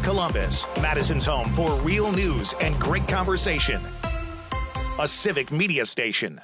Columbus, Madison's home for real news and great conversation. A Civic Media station.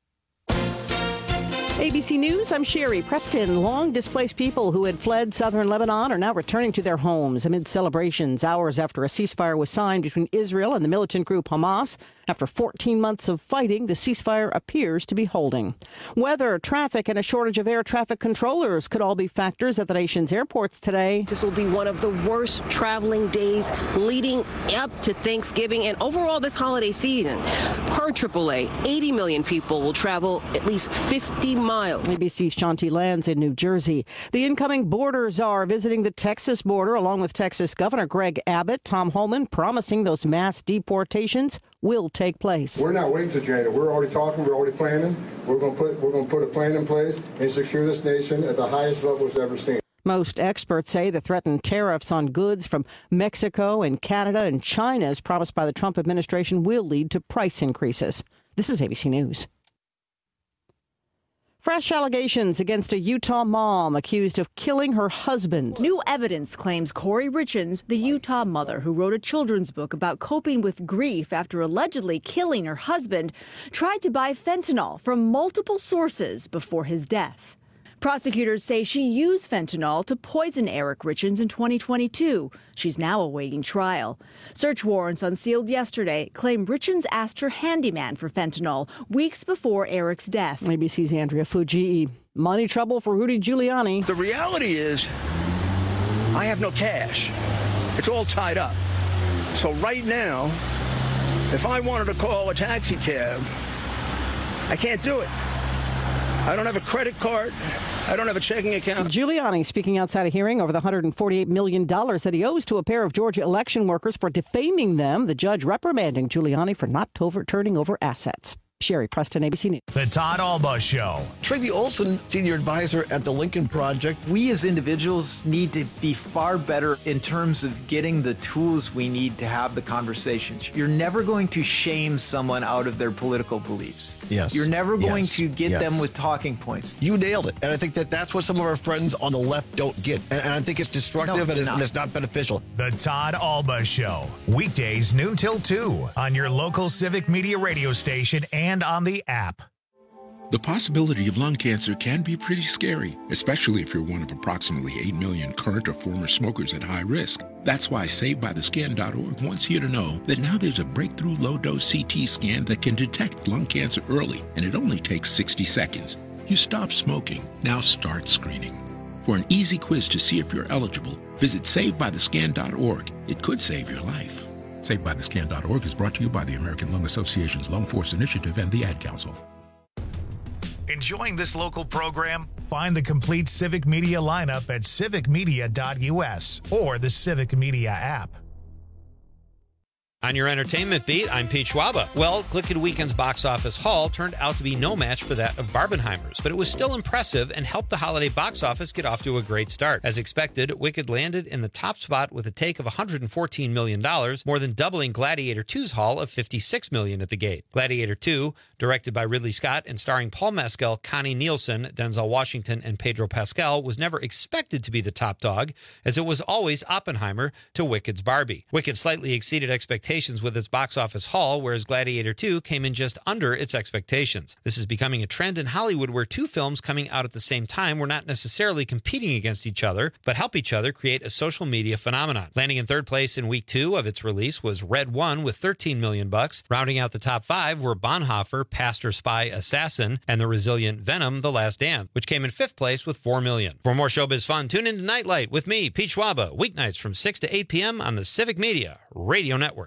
ABC News, I'm Sherry Preston. Long-displaced people who had fled southern Lebanon are now returning to their homes amid celebrations hours after a ceasefire was signed between Israel and the militant group Hamas. After 14 months of fighting, the ceasefire appears to be holding. Weather, traffic, and a shortage of air traffic controllers could all be factors at the nation's airports today. This will be one of the worst traveling days leading up to Thanksgiving and overall this holiday season. Per AAA, 80 million people will travel at least 50 miles. ABC's Shanti Lands in New Jersey. The incoming border czar visiting the Texas border along with Texas Governor Greg Abbott. Tom Holman promising those mass deportations will take place. We're not waiting to January. We're already talking. We're already planning. We're going to put a plan in place and secure this nation at the highest level it's ever seen. Most experts say the threatened tariffs on goods from Mexico and Canada and China, as promised by the Trump administration, will lead to price increases. This is ABC News. Fresh allegations against a Utah mom accused of killing her husband. New evidence claims Corey Richens, the Utah mother who wrote a children's book about coping with grief after allegedly killing her husband, tried to buy fentanyl from multiple sources before his death. Prosecutors say she used fentanyl to poison Eric Richens in 2022. She's now awaiting trial. Search warrants unsealed yesterday claim Richens asked her handyman for fentanyl weeks before Eric's death. ABC's Andrea Fujii. Money trouble for Rudy Giuliani. The reality is, I have no cash. It's all tied up. So right now, if I wanted to call a taxi cab, I can't do it. I don't have a credit card. I don't have a checking account. Giuliani speaking outside a hearing over the $148 million that he owes to a pair of Georgia election workers for defaming them. The judge reprimanding Giuliani for not turning over assets. Sherry Preston, ABC News. The Todd Alba Show. Tracy Olson, senior advisor at the Lincoln Project. We as individuals need to be far better in terms of getting the tools we need to have the conversations. You're never going to shame someone out of their political beliefs. Yes. You're never going to get them with talking points. You nailed it. And I think that's what some of our friends on the left don't get. And I think it's destructive and it's not beneficial. The Todd Alba Show. Weekdays noon till 2 on your local Civic Media radio station and on the app. The possibility of lung cancer can be pretty scary, especially if you're one of approximately 8 million current or former smokers at high risk. That's why SaveByTheScan.org wants you to know that now there's a breakthrough low-dose CT scan that can detect lung cancer early, and it only takes 60 seconds. You stop smoking, now start screening. For an easy quiz to see if you're eligible, visit SaveByTheScan.org. It could save your life. SaveByTheScan.org is brought to you by the American Lung Association's Lung Force Initiative and the Ad Council. Enjoying this local program? Find the complete Civic Media lineup at civicmedia.us or the Civic Media app. On your entertainment beat, I'm Pete Schwaba. Well, Glicked Weekend's box office haul turned out to be no match for that of Barbenheimer's, but it was still impressive and helped the holiday box office get off to a great start. As expected, Wicked landed in the top spot with a take of $114 million, more than doubling Gladiator 2's haul of $56 million at the gate. Gladiator 2, directed by Ridley Scott and starring Paul Mescal, Connie Nielsen, Denzel Washington, and Pedro Pascal, was never expected to be the top dog, as it was always Oppenheimer to Wicked's Barbie. Wicked slightly exceeded expectations with its box office haul, whereas Gladiator 2 came in just under its expectations. This is becoming a trend in Hollywood where two films coming out at the same time were not necessarily competing against each other, but help each other create a social media phenomenon. Landing in third place in week 2 of its release was Red One with $13 million. Rounding out the top 5 were Bonhoeffer, Pastor, Spy, Assassin, and the resilient Venom, The Last Dance, which came in 5th place with $4 million. For more showbiz fun, tune in to Nightlight with me, Pete Schwaba, weeknights from 6 to 8 p.m. on the Civic Media Radio Network.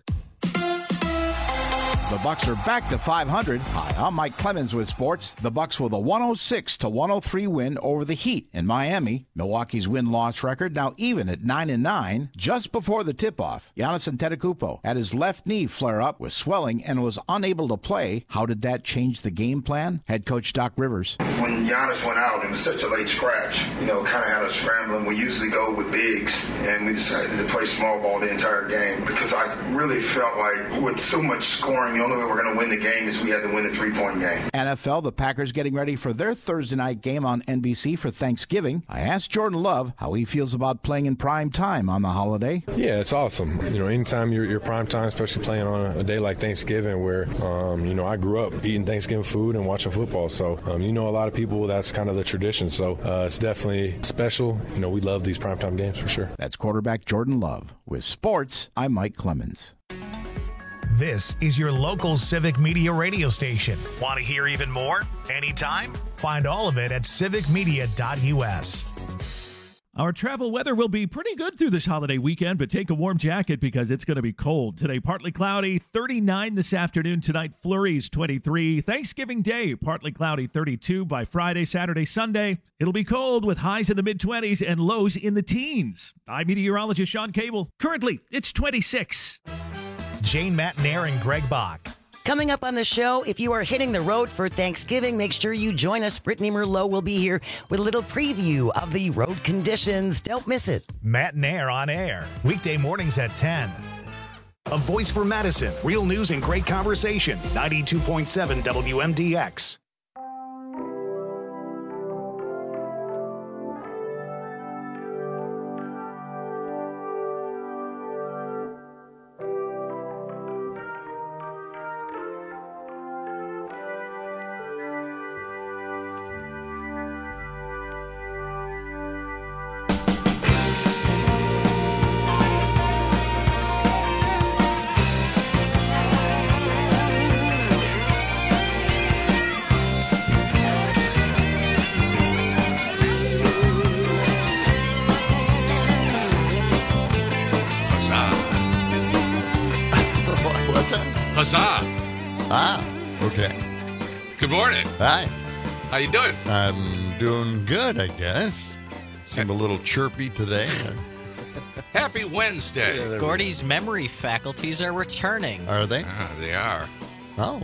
The Bucks are back to 500. Hi, I'm Mike Clemens with sports. The Bucks with a 106-103 win over the Heat in Miami. Milwaukee's win-loss record now even at 9-9. Just before the tip-off, Giannis Antetokounmpo had his left knee flare up with swelling and was unable to play. How did that change the game plan? Head coach Doc Rivers. When Giannis went out, it was such a late scratch. Kind of had us scrambling. We usually go with bigs, and we decided to play small ball the entire game because I really felt like with so much scoring only way we're going to win the game is we have to win the 3-point game. NFL, the Packers getting ready for their Thursday night game on NBC for Thanksgiving. I asked Jordan Love how he feels about playing in prime time on the holiday. Yeah, it's awesome. Anytime you're prime time, especially playing on a day like Thanksgiving where, I grew up eating Thanksgiving food and watching football. So, a lot of people, that's kind of the tradition. So, it's definitely special. We love these primetime games for sure. That's quarterback Jordan Love. With sports, I'm Mike Clemens. This is your local Civic Media radio station. Want to hear even more? Anytime? Find all of it at civicmedia.us. Our travel weather will be pretty good through this holiday weekend, but take a warm jacket because it's going to be cold. Today, partly cloudy, 39 this afternoon. Tonight, flurries, 23. Thanksgiving Day, partly cloudy, 32. By Friday, Saturday, Sunday, it'll be cold with highs in the mid-20s and lows in the teens. I'm meteorologist Sean Cable. Currently, it's 26. Jane Matnair and Greg Bach. Coming up on the show, if you are hitting the road for Thanksgiving, make sure you join us. Brittany Merlot will be here with a little preview of the road conditions. Don't miss it. Matnair on air, weekday mornings at 10. A voice for Madison, real news and great conversation. 92.7 WMDX. Huzzah. Okay. Good morning. Hi. How you doing? I'm doing good, I guess. Seem a little chirpy today. Happy Wednesday. Gordy's memory faculties are returning. Are they? They are. Oh.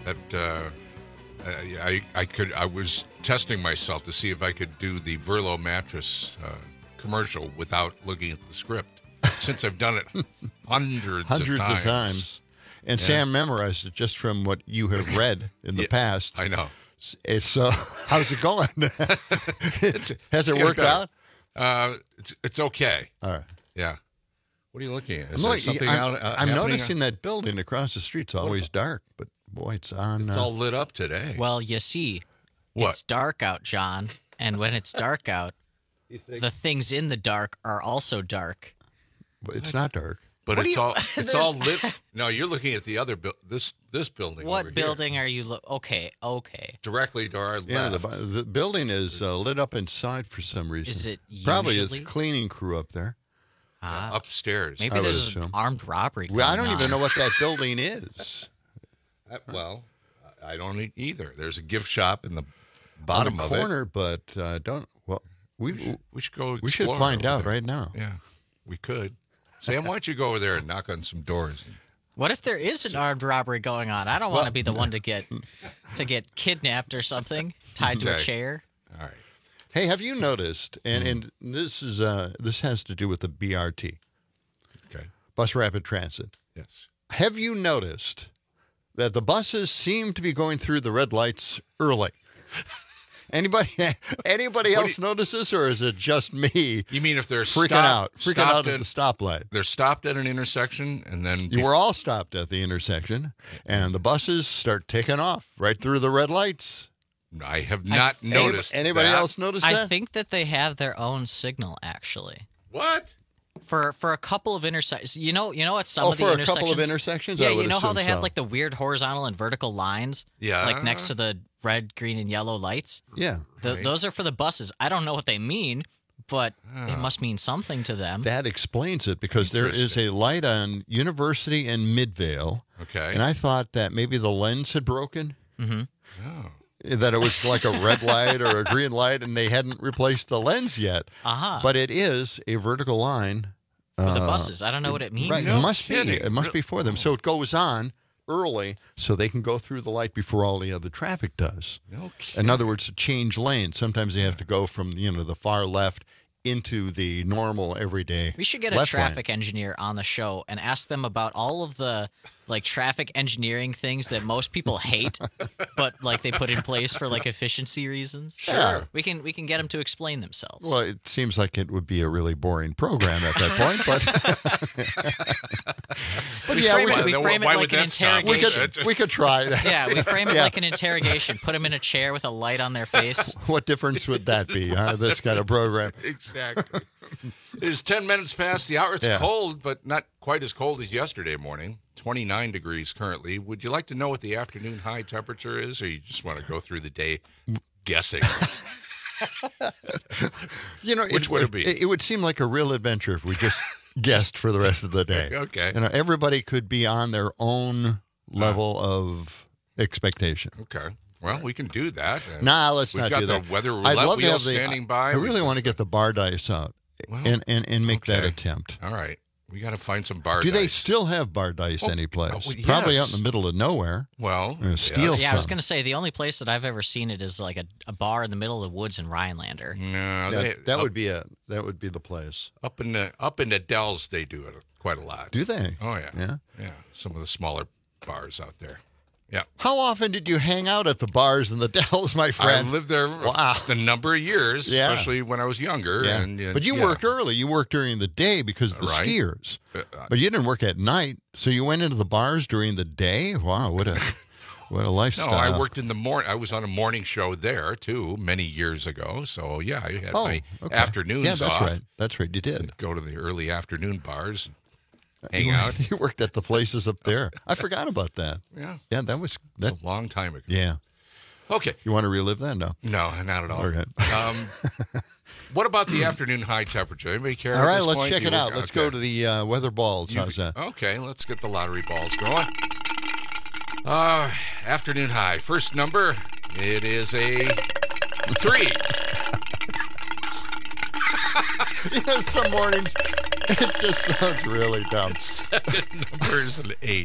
I was testing myself to see if I could do the Verlo mattress commercial without looking at the script, since I've done it hundreds of times. And yeah. Sam memorized it just from what you have read in the past. I know. So, how's it going? Has it worked out? It's okay. All right. Yeah. What are you looking at? Is there something I'm noticing that building across the street's always dark, but boy, it's on. It's all lit up today. Well, you see, it's dark out, John, and when it's dark out, the things in the dark are also dark. But it's not dark. But it's all lit. No, you're looking at the other this building. What building are you? Okay. Directly to our left. Yeah, the building is lit up inside for some reason. Is it usually? Probably it's cleaning crew up there. Upstairs. Maybe there's an armed robbery. Well, I don't even know what that building is. Well, I don't either. There's a gift shop in the bottom of the corner, but don't. Well, we should go. We should find out right now. Yeah, we could. Sam, why don't you go over there and knock on some doors? What if there is an armed robbery going on? I don't want to be the one to get kidnapped or something, tied to a chair. All right. Hey, have you noticed? And this has to do with the BRT. Okay. Bus Rapid Transit. Yes. Have you noticed that the buses seem to be going through the red lights early? Anybody else notice this, or is it just me? You mean if they're freaking out at the stoplight? They're stopped at an intersection, and then you were all stopped at the intersection, and the buses start taking off right through the red lights. I have not noticed. Anybody else notice that? I think that they have their own signal, actually. What? For a couple of intersections, you know what some of the intersections. For a couple of intersections, yeah, you know how they have like the weird horizontal and vertical lines, like next to the red, green, and yellow lights. Yeah, those are for the buses. I don't know what they mean, but it must mean something to them. That explains it, because there is a light on University and Midvale. Okay, and I thought that maybe the lens had broken. Mm-hmm. Oh. That it was like a red light or a green light, and they hadn't replaced the lens yet. But it is a vertical line for the buses. I don't know what it means. Right. No it must kidding. be. It must be for them. So it goes on early, so they can go through the light before all the other traffic does. No kidding. In other words, to change lanes. Sometimes they have to go from the far left into the normal everyday. We should get a left traffic lane. engineer on the show and ask them about all of the like traffic engineering things that most people hate, but like they put in place for like efficiency reasons. Sure. We can get them to explain themselves. Well, it seems like it would be a really boring program at that point, but we yeah, frame it like an interrogation. we could try that. Yeah, we frame it Yeah. like an interrogation. Put them in a chair with a light on their face. What difference would that be, this kind of program? Exactly. It is 10 minutes past the hour. It's Yeah. cold, but not quite as cold as yesterday morning. 29 degrees currently. Would you like to know what the afternoon high temperature is, or you just want to go through the day guessing? Which would it be? It would seem like a real adventure if we just guessed for the rest of the day. Okay. Everybody could be on their own level of expectation. Okay. Well, we can do that. Nah, let's We've not got do that. the weather I'd roulette love to wheel have standing by. I really want to get the bar dice out and make that attempt. All right. We got to find some bar Do dice. they still have bar dice anyplace? well, Probably yes. out in the middle of nowhere. Well, steal Yeah, I was some. going to say the only place that I've ever seen it is like a bar in the middle of the woods in Rhinelander. No, that would be the place. Up in the Dells, they do it quite a lot. Do they? Oh yeah. Yeah. Some of the smaller bars out there. Yeah. How often did you hang out at the bars in the Dells, my friend? I lived there a number of years, Yeah. especially when I was younger. Yeah. And, but you worked early. You worked during the day because of the Right. skiers. But you didn't work at night, so you went into the bars during the day? Wow, what a lifestyle. No, I worked in the morning. I was on a morning show there, too, many years ago. So, yeah, I had my afternoons Yeah, that's off. right. That's right, you did. Go to the early afternoon bars, hang out. You worked at the places up there. I forgot about that. Yeah. Yeah, that was A long time ago. Yeah. Okay. You want to relive that? No. No, not at all. Okay. What about the afternoon high temperature? Anybody care? All at right, this let's point? check You it out. look- Let's okay. go to the weather balls. How's that? Okay, let's get the lottery balls going. Afternoon high. First number, it is a 3. Some mornings it just sounds really dumb. Second number is an 8.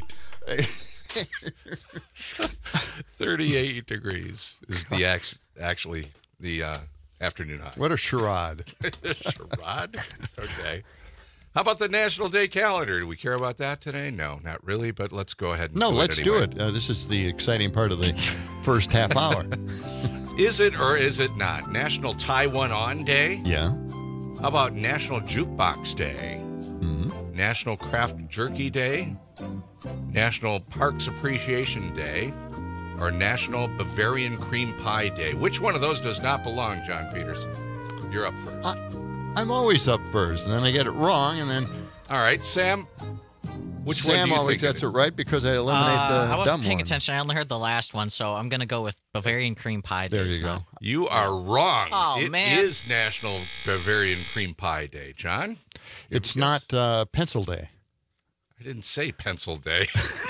38 degrees is the actually the afternoon high. What a charade. Charade? Okay. How about the National Day calendar? Do we care about that today? No, not really, but let's go ahead and Let's anyway. do it. This is the exciting part of the first half hour. Is it or is it not National Tie One On Day? Yeah. How about National Jukebox Day? National Craft Jerky Day? National Parks Appreciation Day? Or National Bavarian Cream Pie Day? Which one of those does not belong, John Peterson? You're up first. I'm always up first, and then I get it wrong, and then... All right, Sam. Which one Sam do you always think gets it right because I eliminate the I wasn't dumb paying one. attention. I only heard the last one, so I'm going to go with Bavarian Cream Pie Day. There you go. You are wrong. Oh, It man. is National Bavarian Cream Pie Day, John. It's not Pencil Day. I didn't say Pencil Day.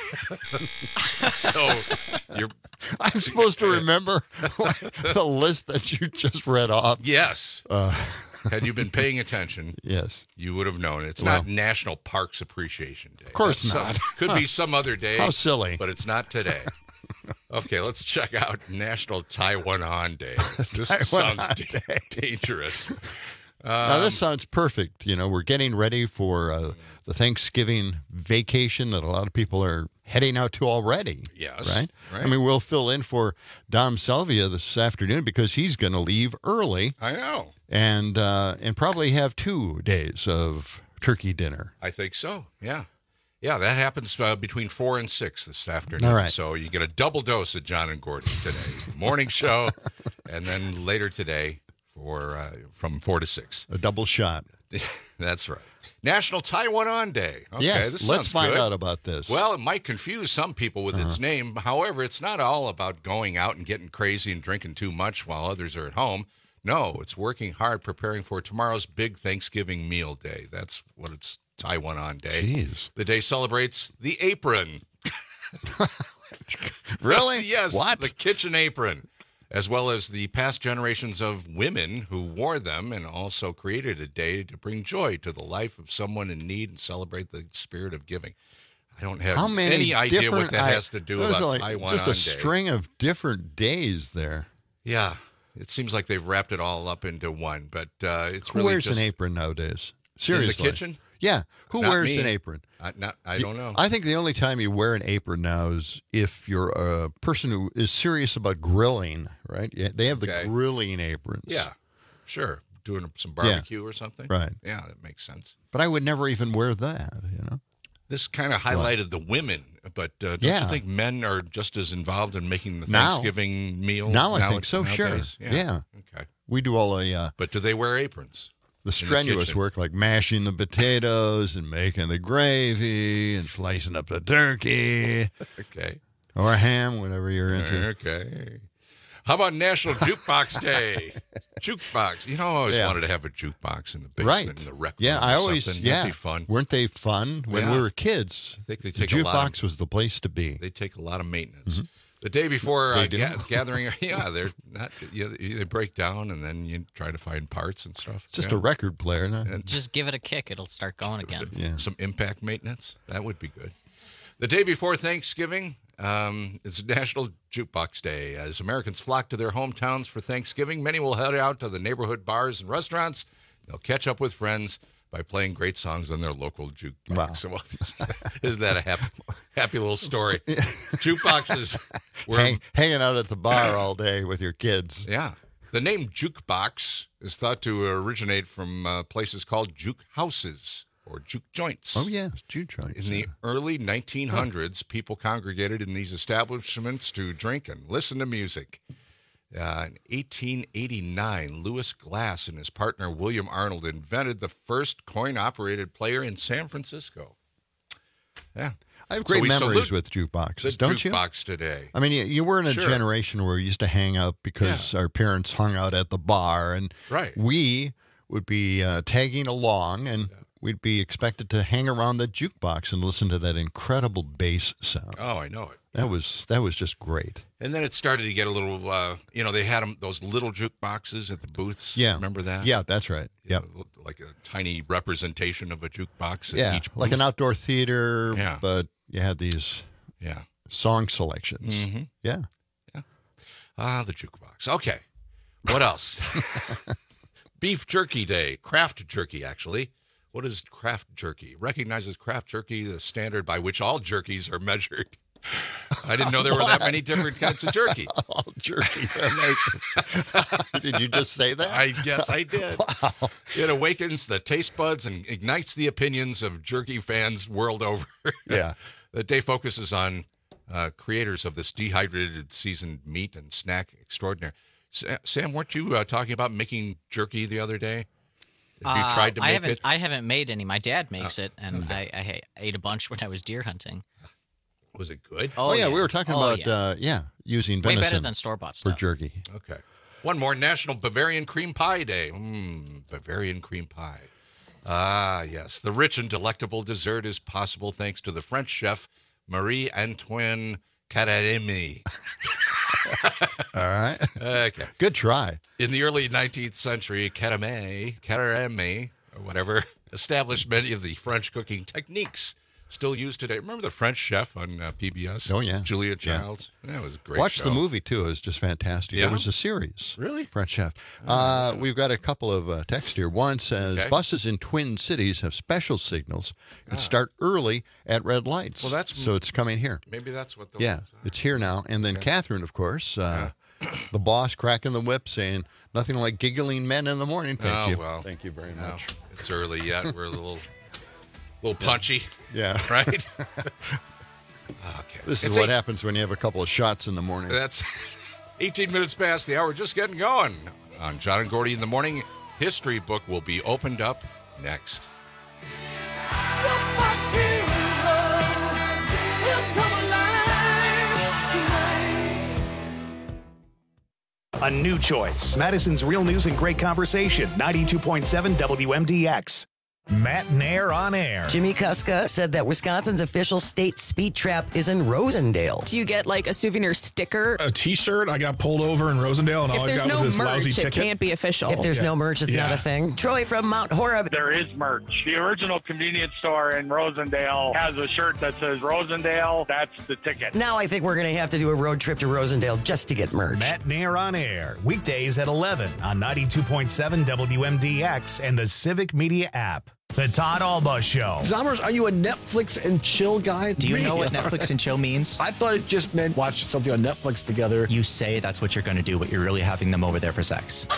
So you're. I'm supposed to remember the list that you just read off. Yes. Had you been paying attention, yes, you would have known. It's Well. not National Parks Appreciation Day. Of course That's not. Could be some other day. How silly. But it's not today. Okay, let's check out National Taiwan On Day. This Taiwan sounds On dangerous. Now, this sounds perfect. You know, we're getting ready for the Thanksgiving vacation that a lot of people are heading out to already. Yes. Right? Right. I mean, we'll fill in for Dom Salvia this afternoon because he's going to leave early. I know. And probably have 2 days of turkey dinner. I think so. Yeah. Yeah, that happens between 4 and 6 this afternoon. All right. So you get a double dose of John and Gordon today. Morning show, and then later today for from 4 to 6. A double shot. That's right. National Taiwan On Day. Okay, Yes, this let's sounds find good. out about this. Well, it might confuse some people with its name. However, it's not all about going out and getting crazy and drinking too much while others are at home. No, it's working hard preparing for tomorrow's big Thanksgiving meal day. That's what it's Taiwan On Day. Jeez. The day celebrates the apron. Really? Yes. What? The kitchen apron, as well as the past generations of women who wore them, and also created a day to bring joy to the life of someone in need and celebrate the spirit of giving. I don't have How many any idea what different- that has to do those about are like Taiwan just On a Day. string of different days there. Yeah. It seems like they've wrapped it all up into one, but it's Who really wears just an apron nowadays? Seriously. in the kitchen. Yeah. Who Not wears me. an apron? I don't know. I think the only time you wear an apron now is if you're a person who is serious about grilling, right? Yeah, they have the grilling aprons. Yeah, sure. Doing some barbecue or something. Right. Yeah, that makes sense. But I would never even wear that, This kind of highlighted the women, but don't you think men are just as involved in making the Thanksgiving meal? Now I think so, nowadays? sure. Yeah. Okay. We do all the... but do they wear aprons? The strenuous work, like mashing the potatoes and making the gravy and slicing up the turkey. Okay. Or ham, whatever you're into. Okay. How about National Jukebox Day? Jukebox. I always wanted to have a jukebox in the basement, in the rec room. Yeah, I always, That'd be fun. Weren't they fun when we were kids? I think they the take a lot jukebox was the place to be. They take a lot of maintenance. The day before gathering, they're not. They break down, and then you try to find parts and stuff. It's just a record player, no? Just give it a kick; it'll start going again. Yeah. Some impact maintenance that would be good. The day before Thanksgiving, it's National Jukebox Day. As Americans flock to their hometowns for Thanksgiving, many will head out to the neighborhood bars and restaurants. They'll catch up with friends by playing great songs on their local jukebox. Wow. So, isn't that a happy little story? Jukeboxes were hanging out at the bar all day with your kids. Yeah. The name jukebox is thought to originate from places called juke houses or juke joints. Oh, yeah, juke joints. In the early 1900s, people congregated in these establishments to drink and listen to music. In 1889, Lewis Glass and his partner William Arnold invented the first coin-operated player in San Francisco. Yeah. I have great memories with jukeboxes, don't you? Jukebox today. I mean, you were in a Sure. generation where we used to hang out because our parents hung out at the bar, and we would be tagging along, and we'd be expected to hang around the jukebox and listen to that incredible bass sound. Oh, I know it. That was just great. And then it started to get a little, they had those little jukeboxes at the booths. Yeah. Remember that? Yeah, that's right. Yeah. Like a tiny representation of a jukebox at Yeah, each booth. like an outdoor theater, Yeah. but you had these song selections. Mm-hmm. Yeah. The jukebox. Okay. What else? Beef Jerky Day. Craft jerky, actually. What is craft jerky? Recognizes craft jerky, the standard by which all jerkies are measured. I didn't know there were that many different kinds of jerky. All jerkies are measured. Did you just say that? I guess I did. Wow. It awakens the taste buds and ignites the opinions of jerky fans world over. Yeah. The day focuses on creators of this dehydrated seasoned meat and snack extraordinaire. Sam, weren't you talking about making jerky the other day? Have you tried to make it? I haven't made any. My dad makes it, and I ate a bunch when I was deer hunting. Was it good? Oh, yeah, we were talking about using venison. Way better than store-bought for stuff. jerky. Okay. One more, National Bavarian Cream Pie Day. Bavarian cream pie. Ah, yes. The rich and delectable dessert is possible thanks to the French chef Marie-Antoine Carême. All right. Okay. Good try. In the early 19th century, Carême, or whatever, established many of the French cooking techniques still used today. Remember the French chef on PBS? Oh, yeah. Julia Childs. Yeah. That was a great Watch show. the movie, too. It was just fantastic. Yeah? It was a series. Really? French Chef. We've got a couple of texts here. One says, buses in Twin Cities have special signals and start early at red lights. Well, so it's coming here. Maybe that's what the It's here now. And then Catherine, of course, the boss cracking the whip saying, nothing like giggling men in the morning. Thank you. Well, Thank you very much. It's early yet. We're a little punchy. Yeah. Right? Okay. This is what happens when you have a couple of shots in the morning. That's 18 minutes past the hour. Just getting going. On John and Gordy in the morning, history book will be opened up next. A new choice. Madison's Real News and Great Conversation, 92.7 WMDX. Matt Nair on air. Jimmy Kuska said that Wisconsin's official state speed trap is in Rosendale. Do you get like a souvenir sticker? A T-shirt. I got pulled over in Rosendale, and all I got was this lousy ticket. If there's no merch, it can't be official. If there's no merch, it's not a thing. Troy from Mount Horeb. There is merch. The original convenience store in Rosendale has a shirt that says Rosendale. That's the ticket. Now I think we're going to have to do a road trip to Rosendale just to get merch. Matt Nair on air. Weekdays at 11 on 92.7 WMDX and the Civic Media app. The Todd Alba Show. Zommers, are you a Netflix and chill guy? Do you know what Netflix and chill means? I thought it just meant watch something on Netflix together. You say that's what you're going to do, but you're really having them over there for sex.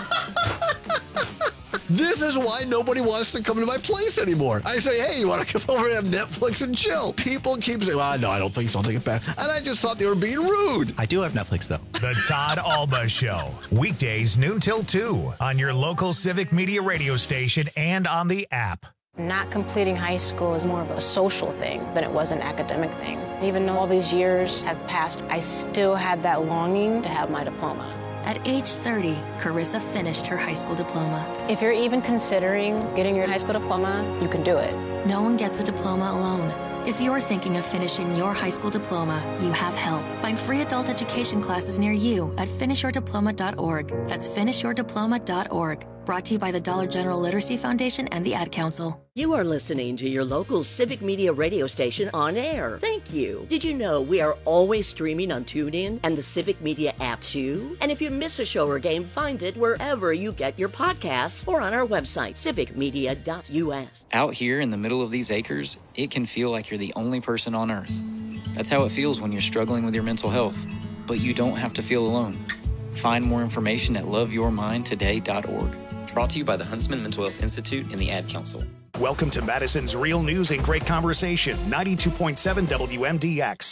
This is why nobody wants to come to my place anymore. I say, hey, you want to come over and have Netflix and chill? People keep saying, well, no, I don't think so. I'll take it back. And I just thought they were being rude. I do have Netflix, though. The Todd Alba Show. Weekdays noon till 2 on your local Civic Media radio station and on the app. Not completing high school is more of a social thing than it was an academic thing. Even though all these years have passed, I still had that longing to have my diploma. At age 30, Carissa finished her high school diploma. If you're even considering getting your high school diploma, you can do it. No one gets a diploma alone. If you're thinking of finishing your high school diploma, you have help. Find free adult education classes near you at finishyourdiploma.org. That's finishyourdiploma.org. Brought to you by the Dollar General Literacy Foundation and the Ad Council. You are listening to your local Civic Media radio station on air. Thank you. Did you know we are always streaming on TuneIn and the Civic Media app too? And if you miss a show or game, find it wherever you get your podcasts or on our website, civicmedia.us. Out here in the middle of these acres, it can feel like you're the only person on earth. That's how it feels when you're struggling with your mental health. But you don't have to feel alone. Find more information at loveyourmindtoday.org. Brought to you by the Huntsman Mental Health Institute and the Ad Council. Welcome to Madison's Real News and Great Conversation, 92.7 WMDX.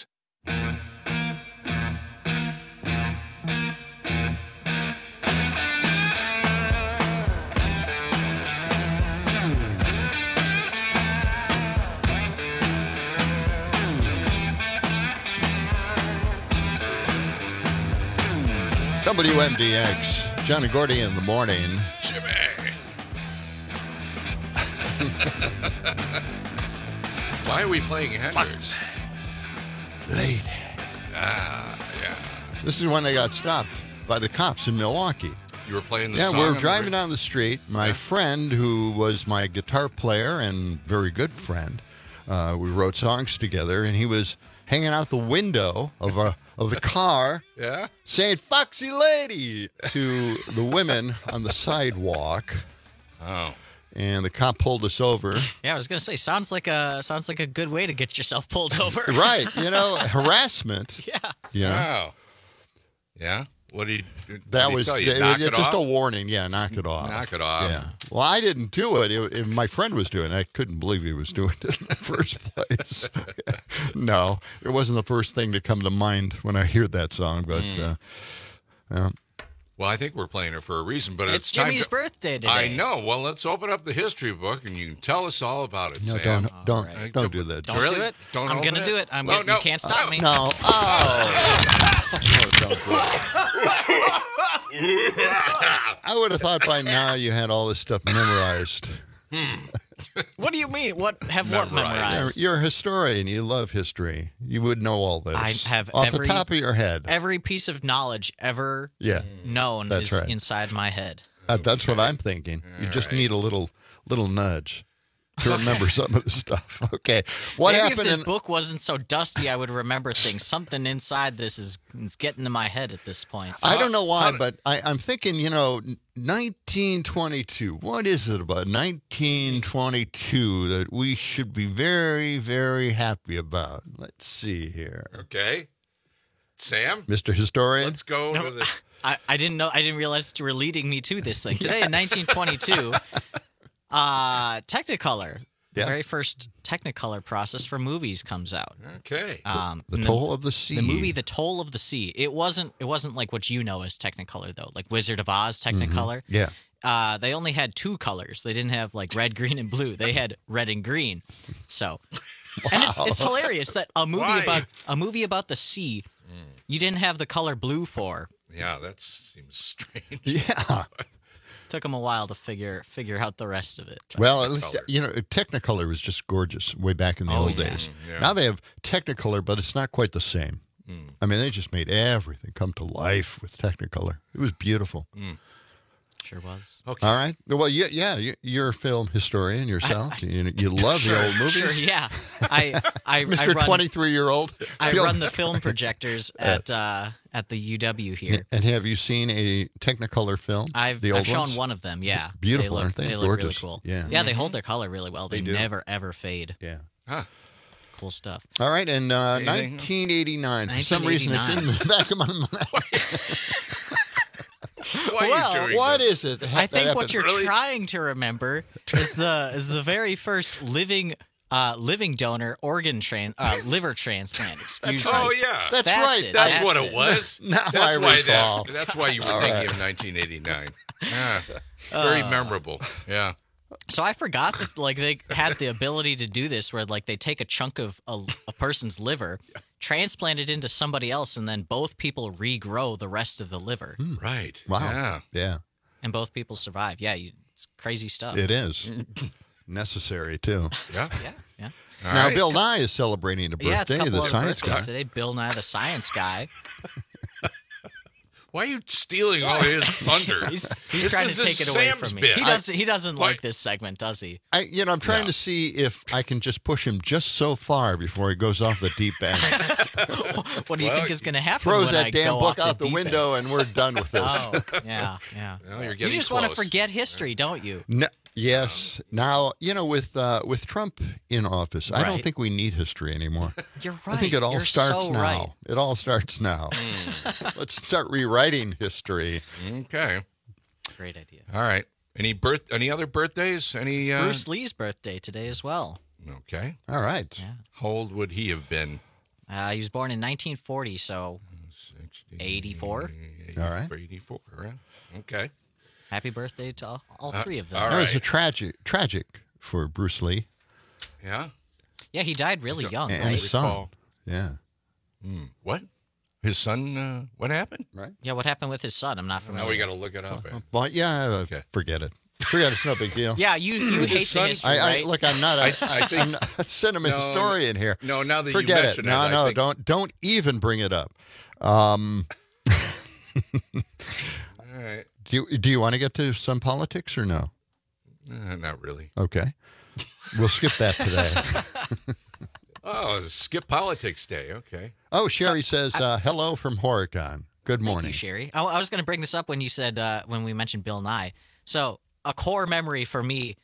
WMDX, Johnny Gordy in the morning. Jimmy. Why are we playing Hendrix? Lady. Ah, yeah. This is when they got stopped by the cops in Milwaukee. You were playing the song? Yeah, we were driving down the street. My friend, who was my guitar player and very good friend, we wrote songs together, and he was hanging out the window of the car, saying "Foxy Lady" to the women on the sidewalk. Oh. And the cop pulled us over. Yeah, I was going to say, sounds like a good way to get yourself pulled over. Right, harassment. Yeah. Wow. Yeah. What did he? That was just a off? warning. Yeah, knock it off. Knock it off. Yeah. Well, I didn't do it. My friend was doing it. I couldn't believe he was doing it in the first place. No, it wasn't the first thing to come to mind when I hear that song. But well, I think we're playing it for a reason, but it's Jimmy's birthday today. I know. Well, let's open up the history book and you can tell us all about it, no, Sam. Don't do that. Don't do it. I'm going to do it. You can't stop me. No. Oh. No, don't do it. I would have thought by now you had all this stuff memorized. What do you mean? What memorized? You're a historian. You love history. You would know all this. I have off the top of your head. Every piece of knowledge ever known is inside my head. That's what I'm thinking. You just need a little nudge to remember some of the stuff. Okay. What Maybe happened if this book wasn't so dusty, I would remember things. Something inside this is getting to my head at this point. I don't know why, but I'm thinking, 1922. What is it about 1922 that we should be very, very happy about? Let's see here. Okay. Sam? Mr. Historian? Let's go to the... I didn't realize that you were leading me to this thing. Today in 1922... Technicolor. The very first Technicolor process for movies comes out. Okay. The Toll of the Sea. The movie The Toll of the Sea. It wasn't like what you know as Technicolor though, like Wizard of Oz Technicolor. Mm-hmm. Yeah. They only had two colors. They didn't have like red, green, and blue. They had red and green. So, and it's hilarious that a movie about the sea, you didn't have the color blue for. Yeah, that seems strange. Yeah. Took them a while to figure out the rest of it. Well, at least, Technicolor was just gorgeous way back in the old days. Yeah. Now they have Technicolor, but it's not quite the same. I mean, they just made everything come to life with Technicolor. It was beautiful. Sure was. Okay. All right. Well, you're a film historian yourself. You love the old movies. Sure, yeah. I Mr. 23-year-old. I run the film projectors at the UW here. And have you seen a Technicolor film? I've shown one of them. Yeah, beautiful, aren't they? They look Gorgeous. really cool. Yeah, they hold their color really well. They do. never ever fade. Yeah. Huh. Cool stuff. All right, and 1989. For some reason, it's in the back of my mind. Why are you doing what this? is it? I think what you're trying to remember is the very first living donor liver transplant. Excuse me. Oh yeah, that's right. It. That's what it was. Now that's I why recall. That's why you were thinking of 1989. Yeah. Very memorable. Yeah. So I forgot that they had the ability to do this, where they take a chunk of a person's liver, transplant it into somebody else, and then both people regrow the rest of the liver. Right. Wow. Yeah. And both people survive. Yeah, it's crazy stuff. It is. Necessary, too. Yeah. Yeah. Now, Bill Nye is celebrating a Yeah, it's birthday, a couple the of science birthdays guy. today. Bill Nye, the science guy. Why are you stealing all his thunder? He's trying to take it away from me. Bit. He doesn't like this segment, does he? I'm trying to see if I can just push him just so far before he goes off the deep end. What do you think is going to happen? Throws when that I damn go book off out the window, and we're done with this. Oh, yeah. Well, you're You getting just close. want to forget history, don't you? No, yes. Now, with Trump in office, I don't Right. think we need history anymore. You're right. I think it all You're starts so now. right. It all starts now. Let's start rewriting history. Okay. Great idea. All right. Any other birthdays? Any Bruce Lee's birthday today as well. Okay. All right. Yeah. How old would he have been? He was born in 1940, so 84. All right. 84. Right? Okay. Happy birthday to all three of them. all That was right. tragic for Bruce Lee Yeah. Yeah, he died really young, and right? his son. Yeah. What? His son? What happened? Right. Yeah, what happened with his son? I'm not familiar. Now we got to look it up. But forget it. Forget it's no big deal. Yeah, you hate the son- history, right? Look, I'm not I'm not a sentiment historian here. No, now that Forget you mention it. No, I no, think- don't even bring it up. All right. Do you want to get to some politics or no? Not really. Okay. We'll skip that today. Oh, skip politics day. Okay. Oh, Sherry says, hello from Horicon. Good morning. Thank you, Sherry. I was going to bring this up when you said, when we mentioned Bill Nye. So a core memory for me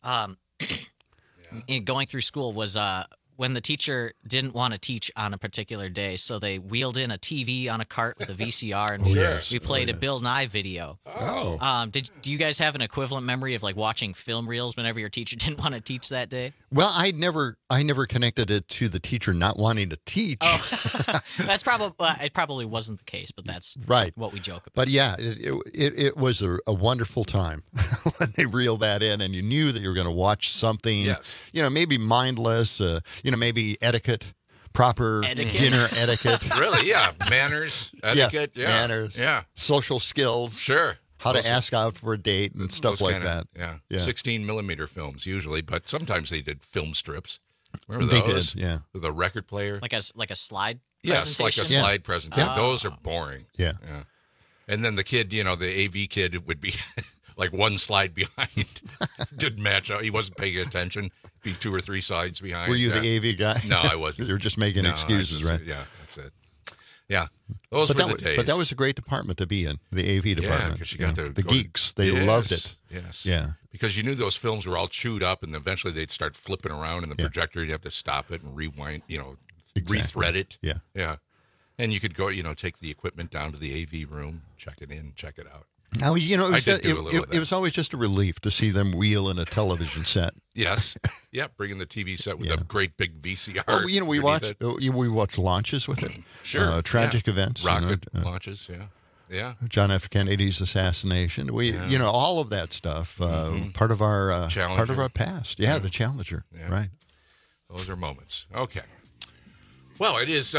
in going through school was when the teacher didn't want to teach on a particular day, so they wheeled in a TV on a cart with a VCR, and we played a Bill Nye video. Oh. Do you guys have an equivalent memory of watching film reels whenever your teacher didn't want to teach that day? Well, I never connected it to the teacher not wanting to teach. Oh, that's probably it. Probably wasn't the case, but that's right. what we joke about. But yeah, it was a wonderful time when they reeled that in, and you knew that you were going to watch something. Yes. Maybe mindless. Maybe proper dinner etiquette. Really? Yeah. Manners, etiquette. Yeah. Manners. Yeah. Social skills. Sure. How to ask out for a date and stuff like that. Yeah. 16 millimeter films usually, but sometimes they did film strips. Remember They those? did, yeah. With a record player. Like a slide. Yes, like a presentation? slide presentation. Yeah. Those are boring. Yeah. And then the kid, the AV kid would be like one slide behind. Didn't match up. He wasn't paying attention. Be 2 or 3 slides behind. Were you the AV guy? No, I wasn't. You were just making excuses, right? Yeah, that's it. Yeah. Those were the days. But that was a great department to be in, the AV department. Yeah, because you got to the go geeks, they loved it. Yes. Yeah. Because you knew those films were all chewed up, and eventually they'd start flipping around in the projector. You'd have to stop it and rewind, rethread it. Yeah. Yeah. And you could go, take the equipment down to the AV room, check it in, check it out. Now, it it was always just a relief to see them wheel in a television set. Yes. Yeah, bringing the TV set with a great big VCR. Well, we watched launches with it. Sure. Tragic events. Rocket launches, yeah. Yeah. John F. Kennedy's assassination. All of that stuff. Part of our past. Yeah, the Challenger. Yeah. Right. Those are moments. Okay. Well, it is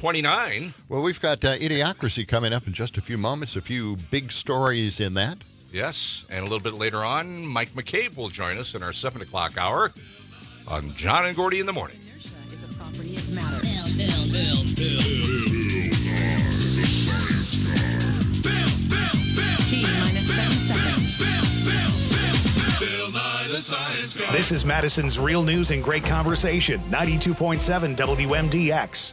6:29. Well, we've got Idiocracy coming up in just a few moments. A few big stories in that. Yes, and a little bit later on, Mike McCabe will join us in our 7 o'clock hour on John and Gordy in the Morning. Is a property of matter. T-minus 7 seconds. This is Madison's Real News and Great Conversation, 92.7 WMDX.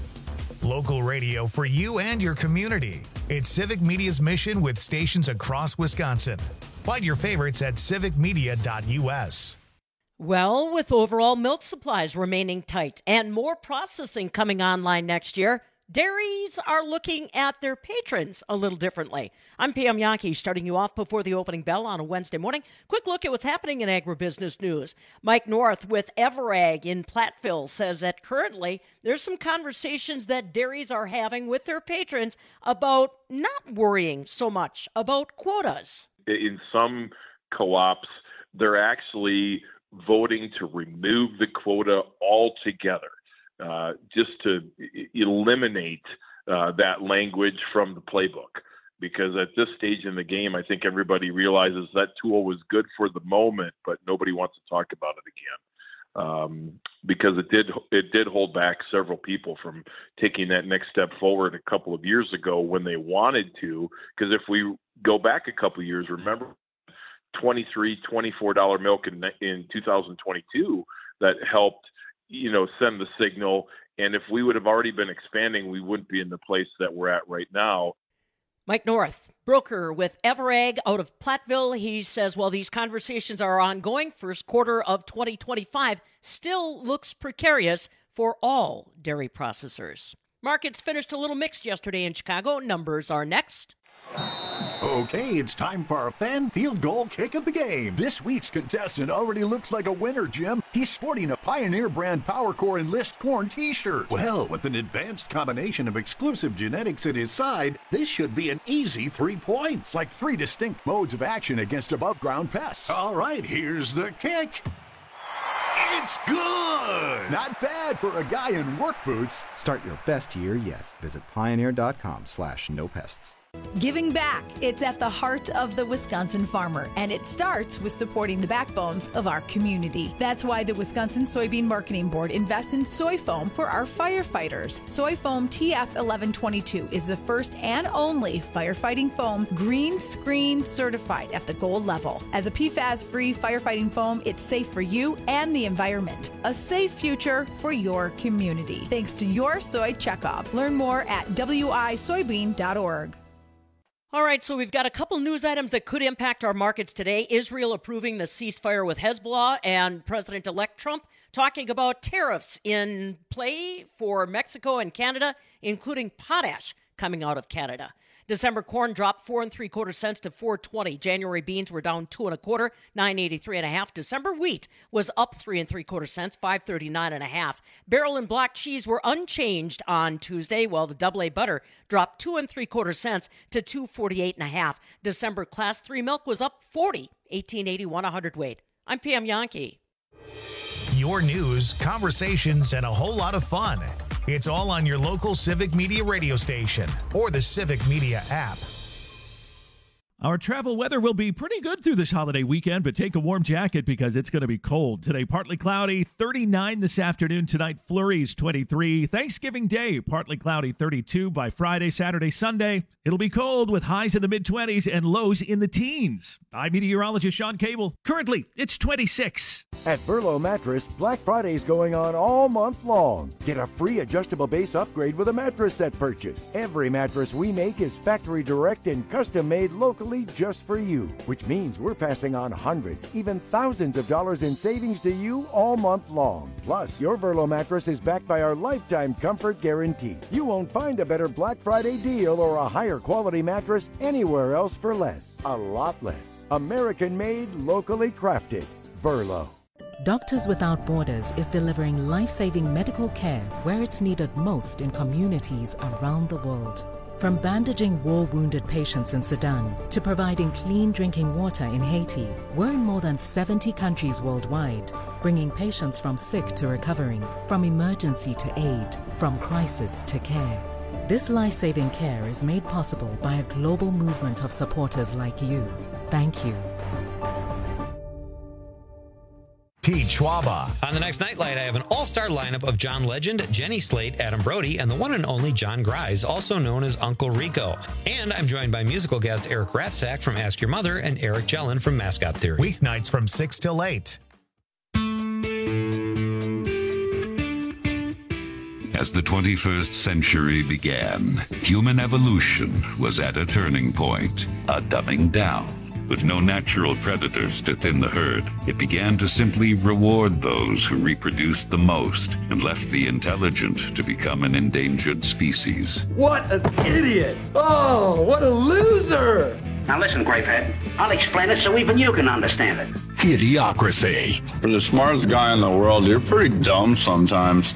Local radio for you and your community. It's Civic Media's mission with stations across Wisconsin. Find your favorites at civicmedia.us. Well, with overall milk supplies remaining tight and more processing coming online next year, dairies are looking at their patrons a little differently. I'm Pam Yankee, starting you off before the opening bell on a Wednesday morning. Quick look at what's happening in agribusiness news. Mike North with Everag in Platteville says that currently there's some conversations that dairies are having with their patrons about not worrying so much about quotas. In some co-ops, they're actually voting to remove the quota altogether. Just to eliminate that language from the playbook. Because at this stage in the game, I think everybody realizes that tool was good for the moment, but nobody wants to talk about it again. Because it did hold back several people from taking that next step forward a couple of years ago when they wanted to. Because if we go back a couple of years, remember $23, $24 milk in 2022 that helped send the signal. And if we would have already been expanding, we wouldn't be in the place that we're at right now. Mike North, broker with Everag out of Platteville. He says, while these conversations are ongoing, first quarter of 2025 still looks precarious for all dairy processors. Markets finished a little mixed yesterday in Chicago. Numbers are next. Okay, it's time for our fan field goal kick of the game. This week's contestant already looks like a winner, Jim. He's sporting a Pioneer brand PowerCore Enlist Corn t-shirt. Well, with an advanced combination of exclusive genetics at his side, this should be an easy 3 points, like 3 distinct modes of action against above-ground pests. All right, here's the kick. It's good! Not bad for a guy in work boots. Start your best year yet. Visit pioneer.com/nopests. Giving back. It's at the heart of the Wisconsin farmer, and it starts with supporting the backbones of our community. That's why the Wisconsin Soybean Marketing Board invests in soy foam for our firefighters. Soy foam TF1122 is the first and only firefighting foam green screen certified at the gold level. As a PFAS-free firefighting foam, it's safe for you and the environment. A safe future for your community. Thanks to your soy checkoff. Learn more at wisoybean.org. All right, so we've got a couple news items that could impact our markets today. Israel approving the ceasefire with Hezbollah, and President-elect Trump talking about tariffs in play for Mexico and Canada, including potash coming out of Canada. December corn dropped 4 3/4 cents to $4.20. January beans were down 2 1/4, $9.83.5. December wheat was up 3 3/4 cents, $5.39.5. Barrel and block cheese were unchanged on Tuesday, while the AA butter dropped 2 3/4 cents to $2.48.5. December class 3 milk was up 40, $18.81 a hundredweight. I'm Pam Yankee. Your news, conversations, and a whole lot of fun. It's all on your local Civic Media radio station or the Civic Media app. Our travel weather will be pretty good through this holiday weekend, but take a warm jacket because it's going to be cold. Today, partly cloudy, 39 this afternoon. Tonight, flurries, 23. Thanksgiving Day, partly cloudy, 32. By Friday, Saturday, Sunday, it'll be cold with highs in the mid-20s and lows in the teens. I'm meteorologist Sean Cable. Currently, it's 26. At Burlow Mattress, Black Friday's going on all month long. Get a free adjustable base upgrade with a mattress set purchase. Every mattress we make is factory direct and custom made locally just for you, which means we're passing on hundreds, even thousands of dollars in savings to you all month long. Plus, your Burlow mattress is backed by our lifetime comfort guarantee. You won't find a better Black Friday deal or a higher quality mattress anywhere else for less. A lot less. American made, locally crafted. Burlow. Doctors Without Borders is delivering life-saving medical care where it's needed most in communities around the world. From bandaging war-wounded patients in Sudan to providing clean drinking water in Haiti, we're in more than 70 countries worldwide, bringing patients from sick to recovering, from emergency to aid, from crisis to care. This life-saving care is made possible by a global movement of supporters like you. Thank you. Pete Schwaba. On the next Nightlight, I have an all-star lineup of John Legend, Jenny Slate, Adam Brody, and the one and only John Grise, also known as Uncle Rico. And I'm joined by musical guest Eric Ratzak from Ask Your Mother and Eric Jellin from Mascot Theory. Weeknights from 6 till 8. As the 21st century began, human evolution was at a turning point, a dumbing down. With no natural predators to thin the herd, it began to simply reward those who reproduced the most and left the intelligent to become an endangered species. What an idiot! Oh, what a loser! Now listen, Grapehead, I'll explain it so even you can understand it. Idiocracy. For the smartest guy in the world, you're pretty dumb sometimes.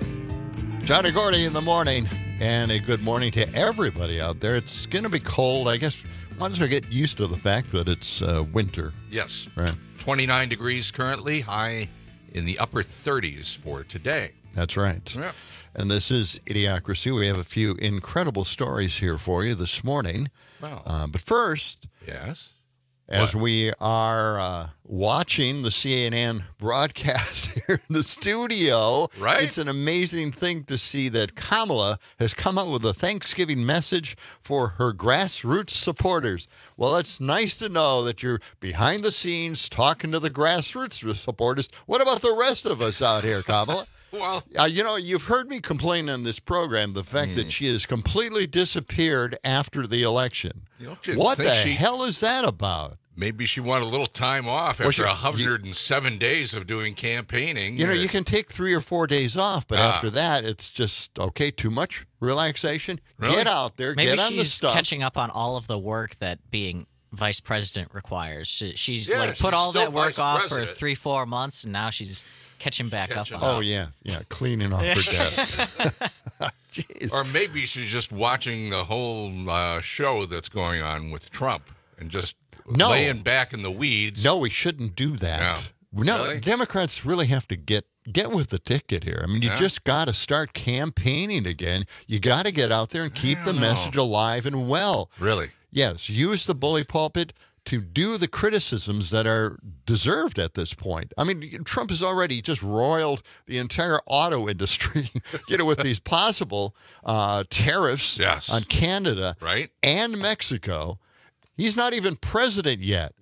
Johnny Gordy in the morning, and a good morning to everybody out there. It's going to be cold, I guess. Once we get used to the fact that it's winter. Yes. Right. 29 degrees currently, high in the upper 30s for today. That's right. Yeah. And this is Idiocracy. We have a few incredible stories here for you this morning. Wow. But first, yes, as we are watching the CNN broadcast here in the studio, right? It's an amazing thing to see that Kamala has come up with a Thanksgiving message for her grassroots supporters. Well, it's nice to know that you're behind the scenes talking to the grassroots supporters. What about the rest of us out here, Kamala? Well, you've heard me complain on this program the fact that she has completely disappeared after the election. What the hell is that about? Maybe she wanted a little time off after 107 days of doing campaigning. You can take 3 or 4 days off, but after that, it's just, okay, too much relaxation. Really? Get out there, Maybe get on the she's stuff. catching up on all of the work that being vice president requires. She's Yeah, put all still that work vice off for president. 3-4 months, and now she's catching back up on it. Oh, yeah, cleaning off her desk. Jeez. Or maybe she's just watching the whole show that's going on with Trump and just laying back in the weeds. No, we shouldn't do that. No, Really? Democrats really have to get with the ticket here. I mean, you just got to start campaigning again. You got to get out there and keep the message alive and well. Really? Yes, use the bully pulpit to do the criticisms that are deserved at this point. I mean, Trump has already just roiled the entire auto industry, with these possible tariffs on Canada and Mexico. He's not even president yet.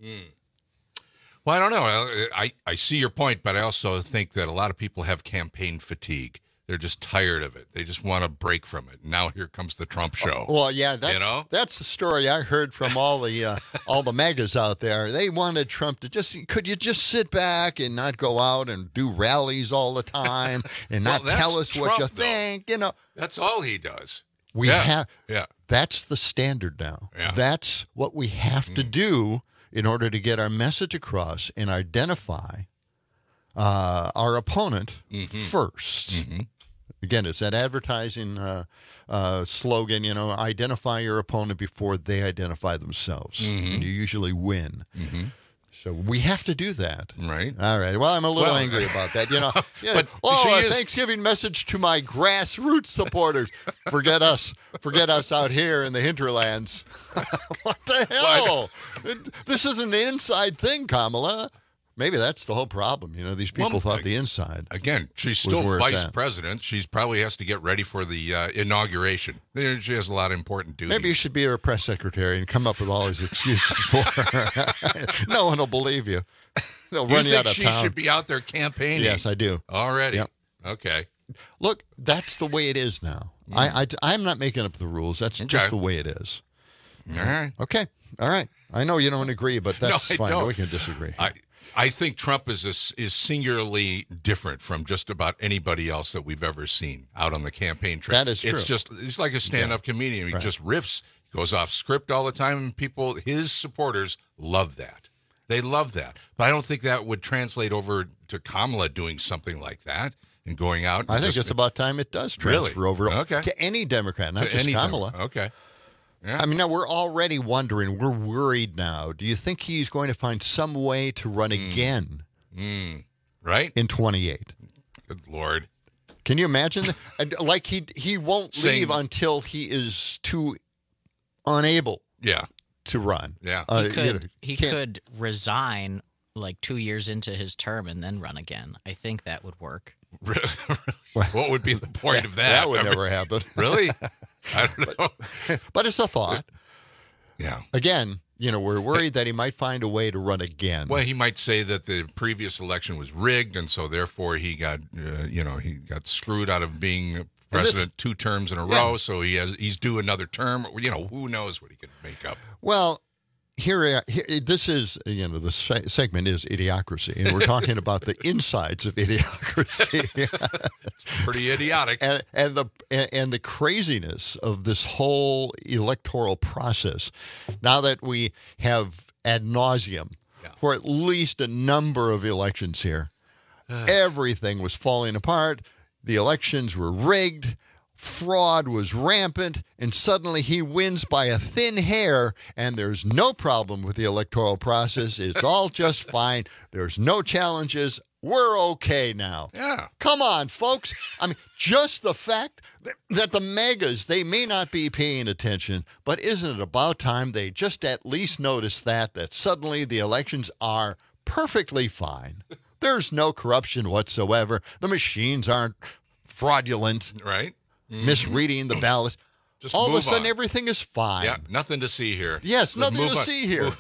Well, I don't know. I see your point, but I also think that a lot of people have campaign fatigue. They're just tired of it. They just want a break from it. Now here comes the Trump show. Well, yeah, that's the story I heard from all the megas out there. They wanted Trump to could you just sit back and not go out and do rallies all the time and not tell us Trump, what you though. think, That's all he does. Yeah. That's the standard now. Yeah. That's what we have to do in order to get our message across and identify our opponent first. Mm-hmm. Again, it's that advertising slogan, identify your opponent before they identify themselves. And you usually win. So we have to do that. Right. All right. Well, I'm a little angry about that. But Thanksgiving message to my grassroots supporters. Forget us. Forget us out here in the hinterlands. What the hell? This is an inside thing, Kamala. Maybe that's the whole problem. These people thought the inside. Again, she's still vice president. She probably has to get ready for the inauguration. She has a lot of important duties. Maybe you should be her press secretary and come up with all these excuses for her. No one will believe you. They'll run you out of town. She should be out there campaigning? Yes, I do. Already? Yep. Okay. Look, that's the way it is now. I'm not making up the rules. That's just the way it is. All right. Okay. All right. I know you don't agree, but that's fine. Don't. We can disagree. I think Trump is singularly different from just about anybody else that we've ever seen out on the campaign trail. That is true. He's like a stand-up comedian. He just riffs, goes off script all the time, and his supporters love that. They love that. But I don't think that would translate over to Kamala doing something like that and going out. I think it's about time it does transfer over to any Democrat, not just Kamala. Okay. Yeah. I mean, now we're already wondering, we're worried now. Do you think he's going to find some way to run again? Right? In 28. Good Lord. Can you imagine? Like he won't leave until he is too unable. Yeah. to run. Yeah. He could resign like 2 years into his term and then run again. I think that would work. What would be the point of that? That would never happen. Really? I don't know. But it's a thought. Yeah. Again, we're worried that he might find a way to run again. Well, he might say that the previous election was rigged, and so therefore he got, he got screwed out of being president 2 terms in a row. So he's due another term. Who knows what he could make up. Well, here this is, the segment is Idiocracy, and we're talking about the insides of Idiocracy. It's pretty idiotic. And the craziness of this whole electoral process. Now that we have ad nauseum for at least a number of elections here, everything was falling apart. The elections were rigged. Fraud was rampant, and suddenly he wins by a thin hair, and there's no problem with the electoral process. It's all just fine. There's no challenges. We're okay now. Yeah. Come on, folks. I mean, just the fact that the megas, they may not be paying attention, but isn't it about time they just at least notice that suddenly the elections are perfectly fine. There's no corruption whatsoever. The machines aren't fraudulent. Right. Misreading the ballots. Just all of a move sudden, on. everything is fine. Yeah, nothing to see here. Yes, Just nothing move to on. see here.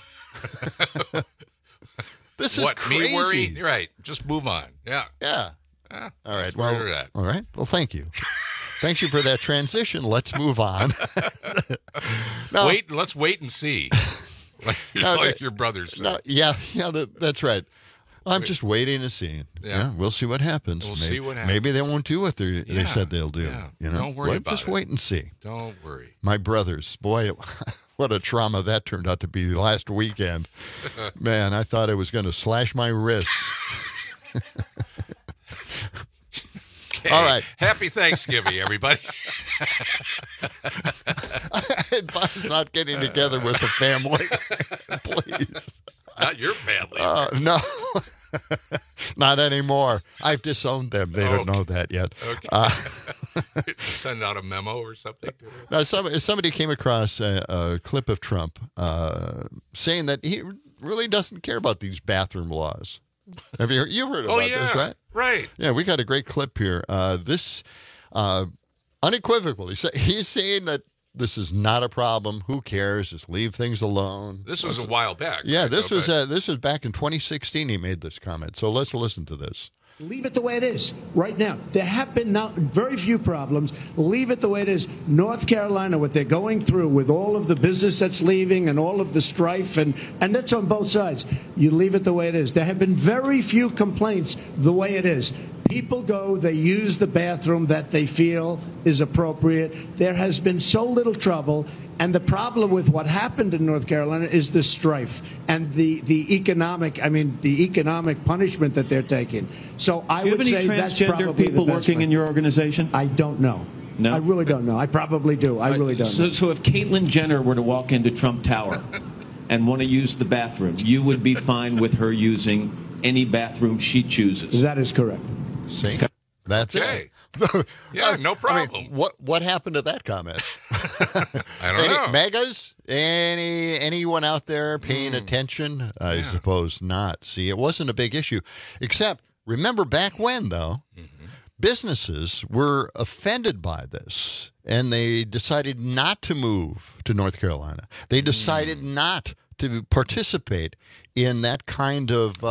This is What, crazy. me worry? Right. Just move on. Yeah. Yeah. All right. That's where we're at. All right. Well, thank you. Thanks you for that transition. Let's move on. Now, Let's wait and see. Like your brother said. That's right. I'm just waiting and seeing. Yeah, we'll see what happens. We'll see what happens. Maybe they won't do what they said they'll do. Yeah. Don't worry about just it. wait and see. Don't worry. My brothers, boy, what a trauma that turned out to be last weekend. Man, I thought I was going to slash my wrists. Okay. All right. Happy Thanksgiving, everybody. I advise not getting together with the family. Please. Not your family. No. Not anymore. I've disowned them. They don't know that yet. Okay. Send out a memo or something. Now, somebody came across a clip of Trump saying that he really doesn't care about these bathroom laws. Have you heard about this, right? Right. Yeah, we got a great clip here. This unequivocally, he's saying that this is not a problem. Who cares? Just leave things alone. This was a while back. Yeah, right? this was back in 2016. He made this comment. So let's listen to this. Leave it the way it is right now. There have been very few problems. Leave it the way it is. North Carolina, what they're going through with all of the business that's leaving and all of the strife, and that's on both sides. You leave it the way it is. There have been very few complaints the way it is. People go, they use the bathroom that they feel is appropriate. There has been so little trouble. And the problem with what happened in North Carolina is the strife and the economic punishment that they're taking. So I would say that's probably transgender people the best working way. in your organization? I don't know. No? I really don't know. I probably do. I really don't know. So if Caitlyn Jenner were to walk into Trump Tower and want to use the bathroom, you would be fine with her using any bathroom she chooses? That is correct. See? That's it. Yeah, no problem. I mean, what happened to that comment? I don't know. Megas? Anyone out there paying attention? I suppose not. See, it wasn't a big issue. Except, remember back when, though, businesses were offended by this, and they decided not to move to North Carolina. They decided not to participate in that kind of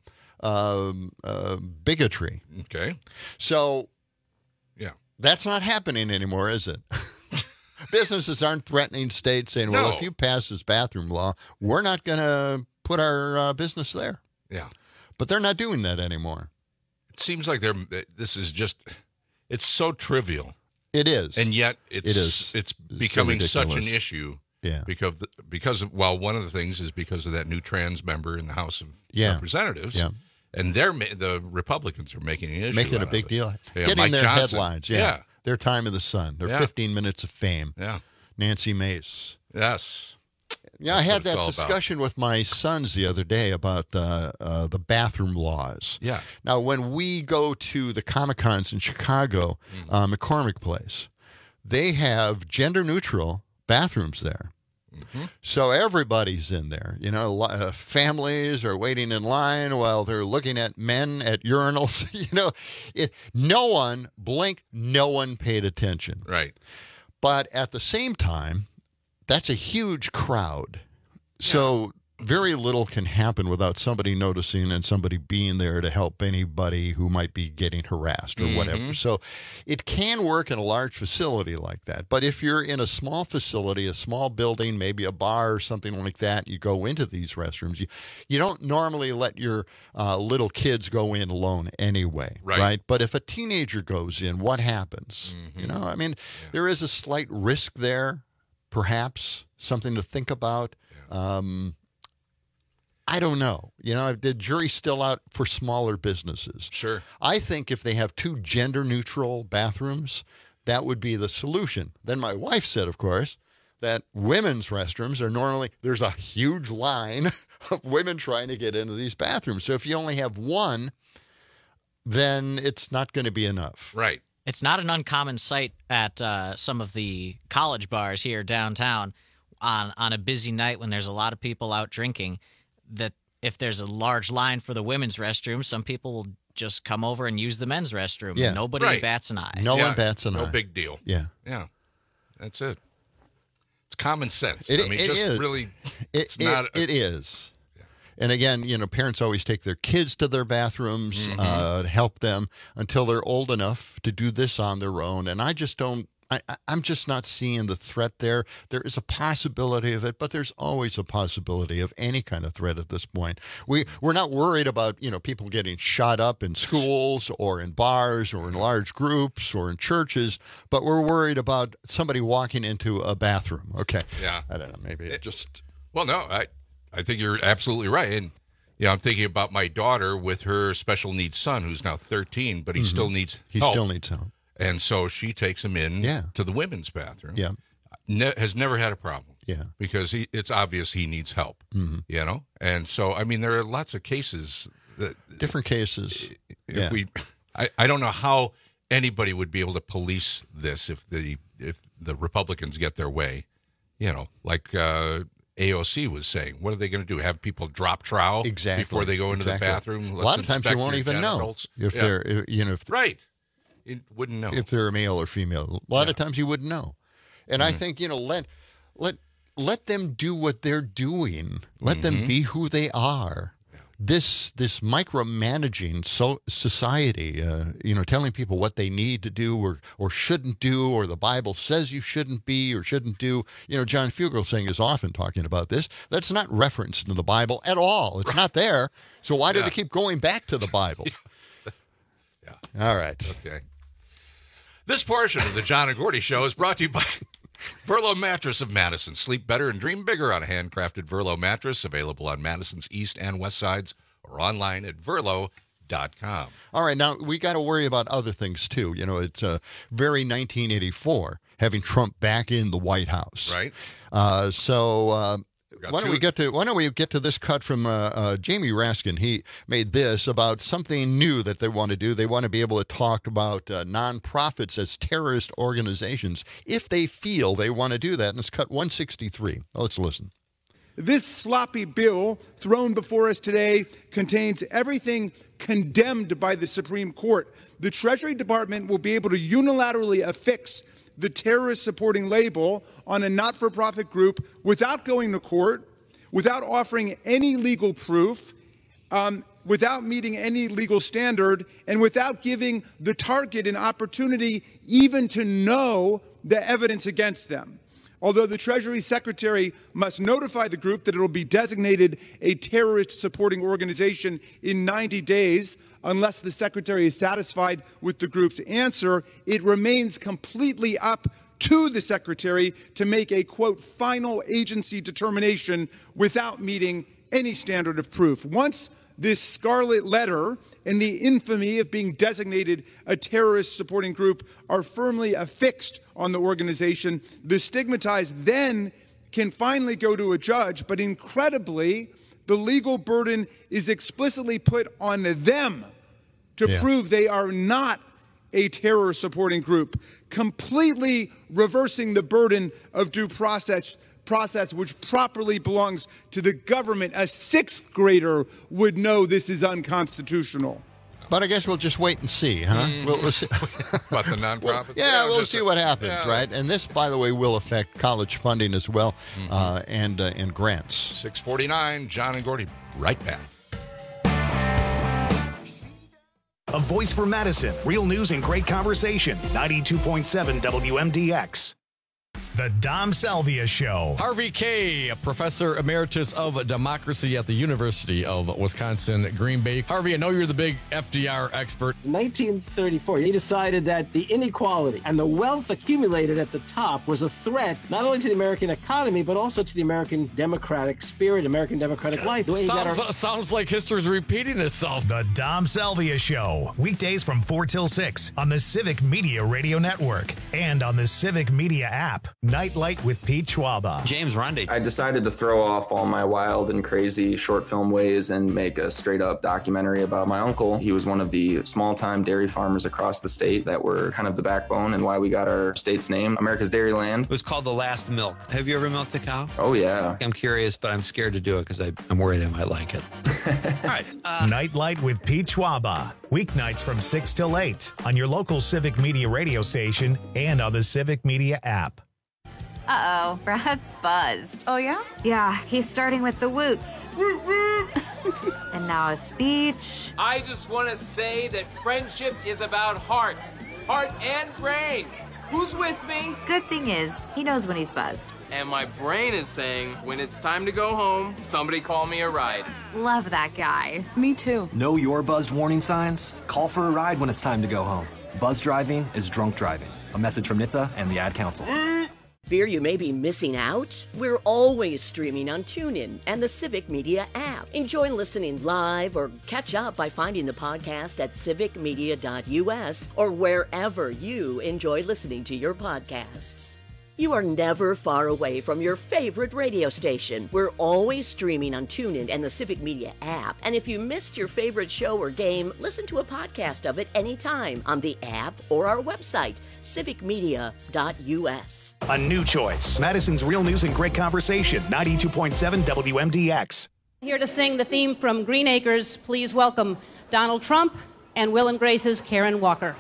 bigotry. Okay. So, yeah, that's not happening anymore, is it? Businesses aren't threatening states saying, well, if you pass this bathroom law, we're not going to put our business there. Yeah. But they're not doing that anymore. It seems like it's so trivial. It is. And yet it's becoming so such an issue. Yeah. Because one of the things is because of that new trans member in the House of Representatives. Yeah. And the Republicans are making an issue. Making a big deal. Yeah, Getting Mike their Johnson. headlines. Yeah. Their time in the sun. Their 15 minutes of fame. Yeah. Nancy Mace. Yes. Yeah, I had that discussion with my sons the other day about the bathroom laws. Yeah. Now, when we go to the Comic-Cons in Chicago, McCormick Place, they have gender-neutral bathrooms there. So everybody's in there. You know, families are waiting in line while they're looking at men at urinals. You know, no one blinked, no one paid attention. Right. But at the same time, that's a huge crowd. So very little can happen without somebody noticing and somebody being there to help anybody who might be getting harassed or whatever. So it can work in a large facility like that. But if you're in a small facility, a small building, maybe a bar or something like that, you go into these restrooms. You don't normally let your little kids go in alone anyway, right? But if a teenager goes in, what happens? You know, I mean, there is a slight risk there, perhaps, something to think about. I don't know. You know, the jury's still out for smaller businesses. Sure. I think if they have 2 gender-neutral bathrooms, that would be the solution. Then my wife said, of course, that women's restrooms are normally, there's a huge line of women trying to get into these bathrooms. So if you only have one, then it's not going to be enough. Right. It's not an uncommon sight at some of the college bars here downtown on a busy night when there's a lot of people out drinking, that if there's a large line for the women's restroom, some people will just come over and use the men's restroom. Yeah. Nobody bats an eye. No one bats an eye. No big deal. Yeah. Yeah. That's it. It's common sense. It just is. Really, it is. Yeah. And again, you know, parents always take their kids to their bathrooms to help them until they're old enough to do this on their own. And I just don't. I'm just not seeing the threat there. There is a possibility of it, but there's always a possibility of any kind of threat at this point. We're not worried about, you know, people getting shot up in schools or in bars or in large groups or in churches, but we're worried about somebody walking into a bathroom. Okay. Yeah. I don't know. Maybe it just. Well, no, I think you're absolutely right. And, you know, I'm thinking about my daughter with her special needs son, who's now 13, but he still needs help. He still needs help. And so she takes him in to the women's bathroom. Yeah. Has never had a problem. Yeah. Because it's obvious he needs help, you know? And so, I mean, there are lots of cases. Different cases. I don't know how anybody would be able to police this if the Republicans get their way, you know, like AOC was saying. What are they going to do? Have people drop trowel before they go into the bathroom? A lot of times you won't even know if they're, you know, right. You wouldn't know if they're male or female. A lot of times you wouldn't know. And I think, you know, let them do what they're doing. Let them be who they are. This micromanaging society, you know, telling people what they need to do or shouldn't do, or the Bible says you shouldn't be or shouldn't do. You know, John Fugelsang is often talking about this. That's not referenced in the Bible at all. It's not there. So why do they keep going back to the Bible? All right. Okay. This portion of the John and Gordy Show is brought to you by Verlo Mattress of Madison. Sleep better and dream bigger on a handcrafted Verlo mattress, available on Madison's east and west sides or online at verlo.com. All right, now we got to worry about other things too. You know, it's very 1984 having Trump back in the White House. Right. Why don't we get to this cut from Jamie Raskin? He made this about something new that they want to do. They want to be able to talk about nonprofits as terrorist organizations if they feel they want to do that. And it's cut 163. Let's listen. This sloppy bill thrown before us today contains everything condemned by the Supreme Court. The Treasury Department will be able to unilaterally affix the terrorist supporting label on a not-for-profit group without going to court, without offering any legal proof, without meeting any legal standard, and without giving the target an opportunity even to know the evidence against them. Although the Treasury Secretary must notify the group that it will be designated a terrorist supporting organization in 90 days, unless the Secretary is satisfied with the group's answer, it remains completely up to the Secretary to make a, quote, final agency determination without meeting any standard of proof. Once this scarlet letter and the infamy of being designated a terrorist supporting group are firmly affixed on the organization, the stigmatized then can finally go to a judge, but incredibly, the legal burden is explicitly put on them to prove they are not a terror-supporting group, completely reversing the burden of due process process which properly belongs to the government, a sixth grader would know this is unconstitutional. But I guess we'll just wait and see, huh? We'll see. About the nonprofits? We'll see what happens, right? And this, by the way, will affect college funding as well, and grants. 6:49, John and Gordy, right back. A voice for Madison. Real news and great conversation. 92.7 WMDX. The Dom Salvia Show. Harvey Kaye, Professor Emeritus of Democracy at the University of Wisconsin, Green Bay. Harvey, I know you're the big FDR expert. In 1934, he decided that the inequality and the wealth accumulated at the top was a threat not only to the American economy, but also to the American democratic spirit, American democratic life. Sounds like history's repeating itself. The Dom Salvia Show. Weekdays from 4 till 6 on the Civic Media Radio Network and on the Civic Media app. Nightlight with Pete Schwaba. James Rundy. I decided to throw off all my wild and crazy short film ways and make a straight up documentary about my uncle. He was one of the small time dairy farmers across the state that were kind of the backbone and why we got our state's name, America's Dairyland. It was called The Last Milk. Have you ever milked a cow? Oh, yeah. I'm curious, but I'm scared to do it because I'm worried I might like it. All right. Nightlight with Pete Schwaba. Weeknights from 6 till 8 on your local Civic Media radio station and on the Civic Media app. Uh-oh, Brad's buzzed. Oh, yeah? Yeah, he's starting with the woots. And now a speech. I just want to say that friendship is about heart and brain. Who's with me? Good thing is, he knows when he's buzzed. And my brain is saying, when it's time to go home, somebody call me a ride. Love that guy. Me too. Know your buzzed warning signs? Call for a ride when it's time to go home. Buzz driving is drunk driving. A message from NHTSA and the Ad Council. Fear you may be missing out? We're always streaming on TuneIn and the Civic Media app. Enjoy listening live or catch up by finding the podcast at civicmedia.us or wherever you enjoy listening to your podcasts. You are never far away from your favorite radio station. We're always streaming on TuneIn and the Civic Media app. And if you missed your favorite show or game, listen to a podcast of it anytime on the app or our website, civicmedia.us. A new choice. Madison's Real News and Great Conversation. 92.7 WMDX. Here to sing the theme from Green Acres, please welcome Donald Trump and Will and Grace's Karen Walker.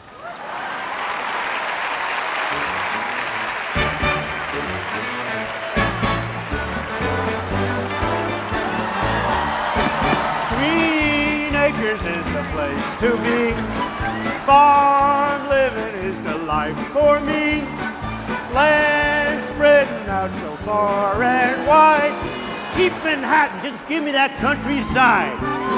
Is the place to be. Farm living is the life for me. Land spreading out so far and wide. Keep Manhattan, just give me that countryside.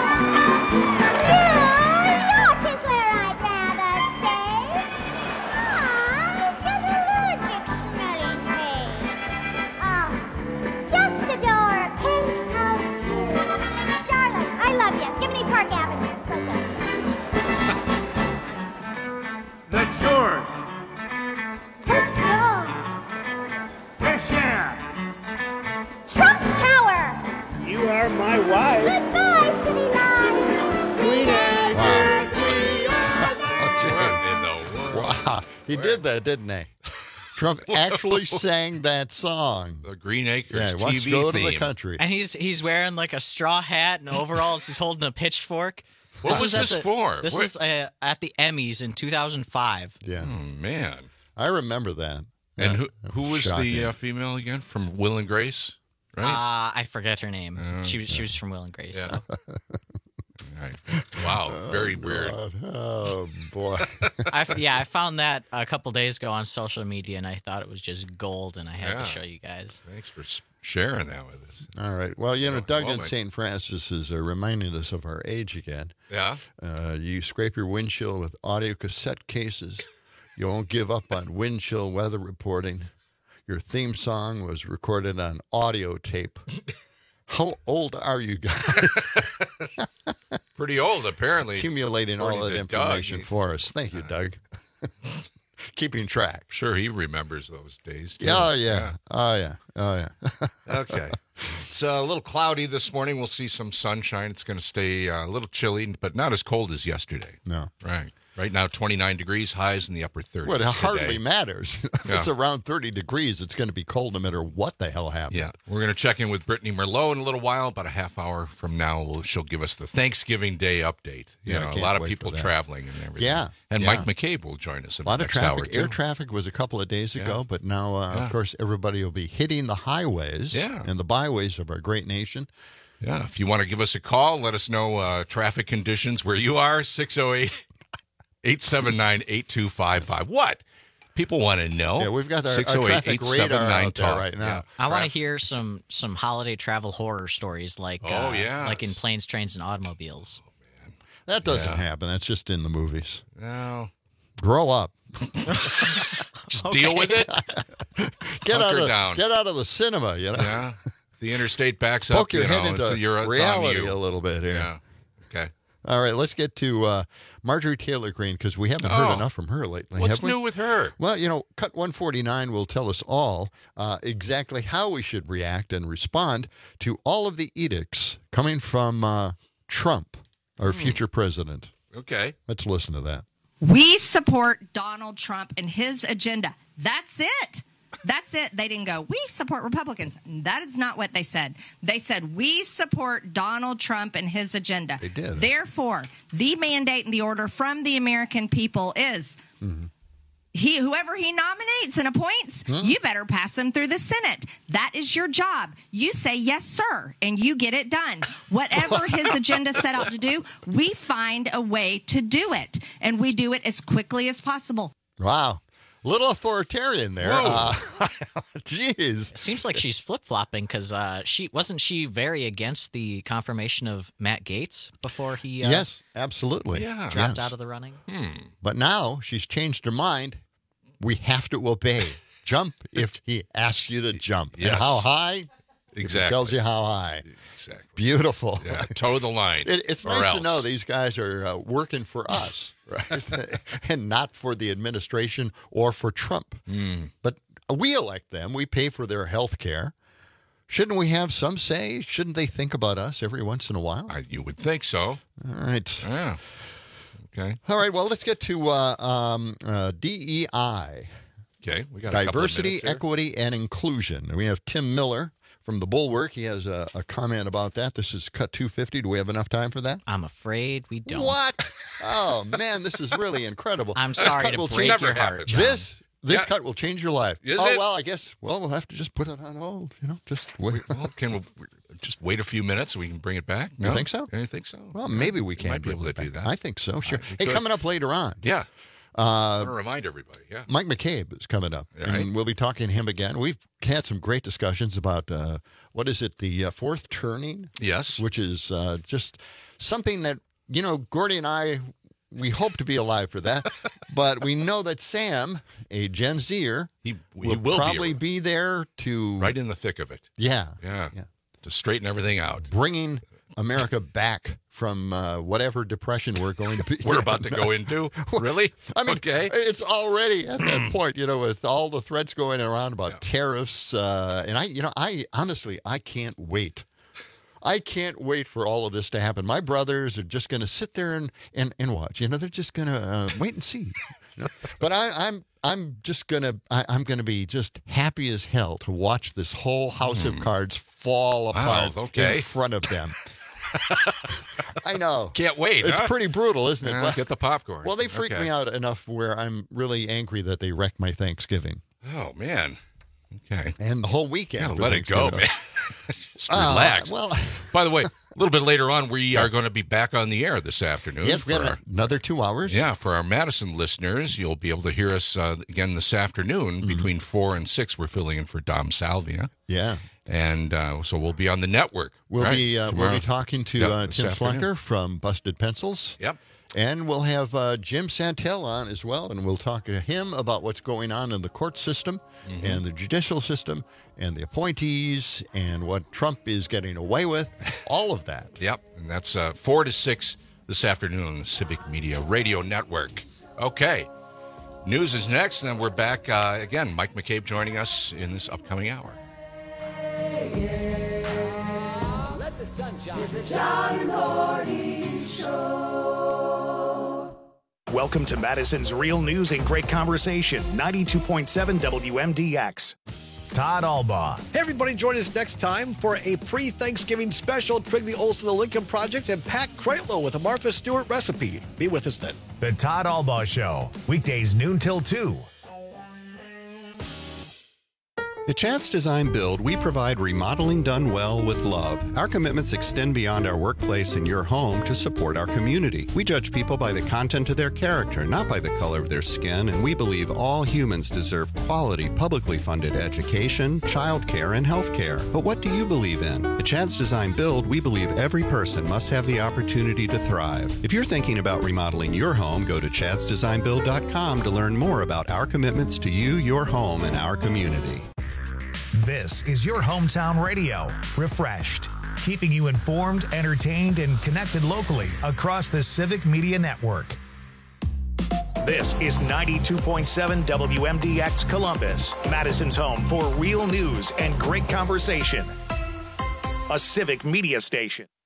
My wife. Goodbye, City Line. Green Acres, we are there. Wow, he did that, didn't he? Trump actually sang that song. The Green Acres TV let's go theme. To the country. And he's wearing like a straw hat and overalls. He's holding a pitchfork. What was this for? This was at the Emmys in 2005. Yeah. Oh, man. I remember that. And yeah, who was the female again from Will and Grace? Right? I forget her name. She was from Will and Grace. Yeah. Right. Wow, very weird. Oh boy. I found that a couple days ago on social media, and I thought it was just gold, and I had to show you guys. Thanks for sharing that with us. All right. Well, Doug in St. Francis is reminding us of our age again. Yeah. You scrape your windshield with audio cassette cases. You won't give up on wind chill weather reporting. Your theme song was recorded on audio tape. How old are you guys? Pretty old, apparently. Accumulating all that information for us. Thank you, Doug. Keeping track. Sure, he remembers those days, too. Oh, yeah. Okay. It's a little cloudy this morning. We'll see some sunshine. It's going to stay a little chilly, but not as cold as yesterday. No. Right. Right now, 29 degrees, highs in the upper 30s. Well, it hardly today. matters. If it's around 30 degrees, it's going to be cold no matter what the hell happens. Yeah. We're going to check in with Brittany Merlot in a little while. About a half hour from now, she'll give us the Thanksgiving Day update. You know, a lot of people traveling and everything. Yeah. And Mike McCabe will join us in the next hour. A lot of traffic. Air traffic was a couple of days ago, but now, of course, everybody will be hitting the highways and the byways of our great nation. Yeah. If you want to give us a call, let us know traffic conditions where you are, 608-879-8255. What? People want to know. Yeah, we've got our traffic radar out there right now. Yeah. I want to hear some holiday travel horror stories like like in Planes, Trains, and Automobiles. That doesn't happen. That's just in the movies. No. Grow up. Just deal with it. Get out of the cinema, you know. Yeah. The interstate backs Poke up. Poke your head into reality a little bit here. Yeah. Okay. All right, let's get to Marjorie Taylor Greene because we haven't heard enough from her lately. What's new with her? Well, you know, Cut 149 will tell us all exactly how we should react and respond to all of the edicts coming from Trump, our future president. Okay. Let's listen to that. We support Donald Trump and his agenda. That's it. That's it. They didn't go, we support Republicans. That is not what they said. They said, we support Donald Trump and his agenda. They did. Therefore, the mandate and the order from the American people is whoever he nominates and appoints, you better pass him through the Senate. That is your job. You say, yes, sir, and you get it done. Whatever his agenda set out to do, we find a way to do it, and we do it as quickly as possible. Wow. Little authoritarian there. Jeez. Seems like she's flip-flopping because wasn't she very against the confirmation of Matt Gaetz before he yes, absolutely. dropped out of the running? But now she's changed her mind. We have to obey. Jump if he asks you to jump. Yes. And how high? Exactly. It tells you how high. Exactly. Beautiful. Yeah, toe the line. It's nice to know these guys are working for us, right? And not for the administration or for Trump. But we elect them. We pay for their health care. Shouldn't we have some say? Shouldn't they think about us every once in a while? You would think so. All right. Yeah. Okay. All right. Well, let's get to DEI. Okay. We got Diversity, Equity, and Inclusion. We have Tim Miller from the Bulwark. He has a comment about that. This is Cut 250. Do we have enough time for that? I'm afraid we don't. What? Oh, man, this is really incredible. I'm sorry to break your heart, John. This cut will change your life. Is it? Well, I guess, we'll have to just put it on hold. You know, just wait. Can we just wait a few minutes so we can bring it back? No? You think so? You think so? Well, maybe we can might be able to do that. I think so, sure. Hey, coming up later on. Yeah. I want to remind everybody, Mike McCabe is coming up, and we'll be talking to him again. We've had some great discussions about, what is it, the fourth turning? Yes. Which is just something that, you know, Gordy and I, we hope to be alive for that, but we know that Sam, a Gen Zer, he will probably be there to... Right in the thick of it. Yeah. To straighten everything out. Bringing America back from whatever depression we're going to be. We're about to go into? Really? I mean, okay. It's already at that point, you know, with all the threats going around about tariffs. And I honestly, I can't wait. I can't wait for all of this to happen. My brothers are just going to sit there and watch. You know, they're just going to wait and see. But I'm going to be just happy as hell to watch this whole house of cards fall apart in front of them. I know. Can't wait. It's pretty brutal, isn't it? Well, get the popcorn. Well, they freak me out enough where I'm really angry that they wrecked my Thanksgiving. Oh, man. Okay. And the whole weekend. Let it go, man. Just relax. Well, by the way, a little bit later on, we are going to be back on the air this afternoon. Yes, we have another 2 hours. Yeah, for our Madison listeners, you'll be able to hear us again this afternoon between 4 and 6. We're filling in for Dom Salvia. Yeah. And so we'll be on the network. We'll be talking to Tim Slucker from Busted Pencils. Yep. And we'll have Jim Santel on as well, and we'll talk to him about what's going on in the court system and the judicial system and the appointees and what Trump is getting away with, all of that. Yep, and that's 4 to 6 this afternoon on the Civic Media Radio Network. Okay, news is next, and then we're back again. Mike McCabe joining us in this upcoming hour. Let the sun shine. It's the John Gordy Show. Welcome to Madison's Real News and Great Conversation, 92.7 WMDX. Todd Albaugh. Hey, everybody, join us next time for a pre-Thanksgiving special. Trigby Olsen, The Lincoln Project, and Pat Kreitlow with a Martha Stewart recipe. Be with us then. The Todd Albaugh Show, weekdays noon till 2. At Chance Design Build, we provide remodeling done well with love. Our commitments extend beyond our workplace and your home to support our community. We judge people by the content of their character, not by the color of their skin, and we believe all humans deserve quality, publicly funded education, childcare, and health care. But what do you believe in? At Chance Design Build, we believe every person must have the opportunity to thrive. If you're thinking about remodeling your home, go to chadsdesignbuild.com to learn more about our commitments to you, your home, and our community. This is your hometown radio, refreshed, keeping you informed, entertained, and connected locally across the Civic Media Network. This is 92.7 WMDX Columbus, Madison's home for real news and great conversation. A Civic Media station.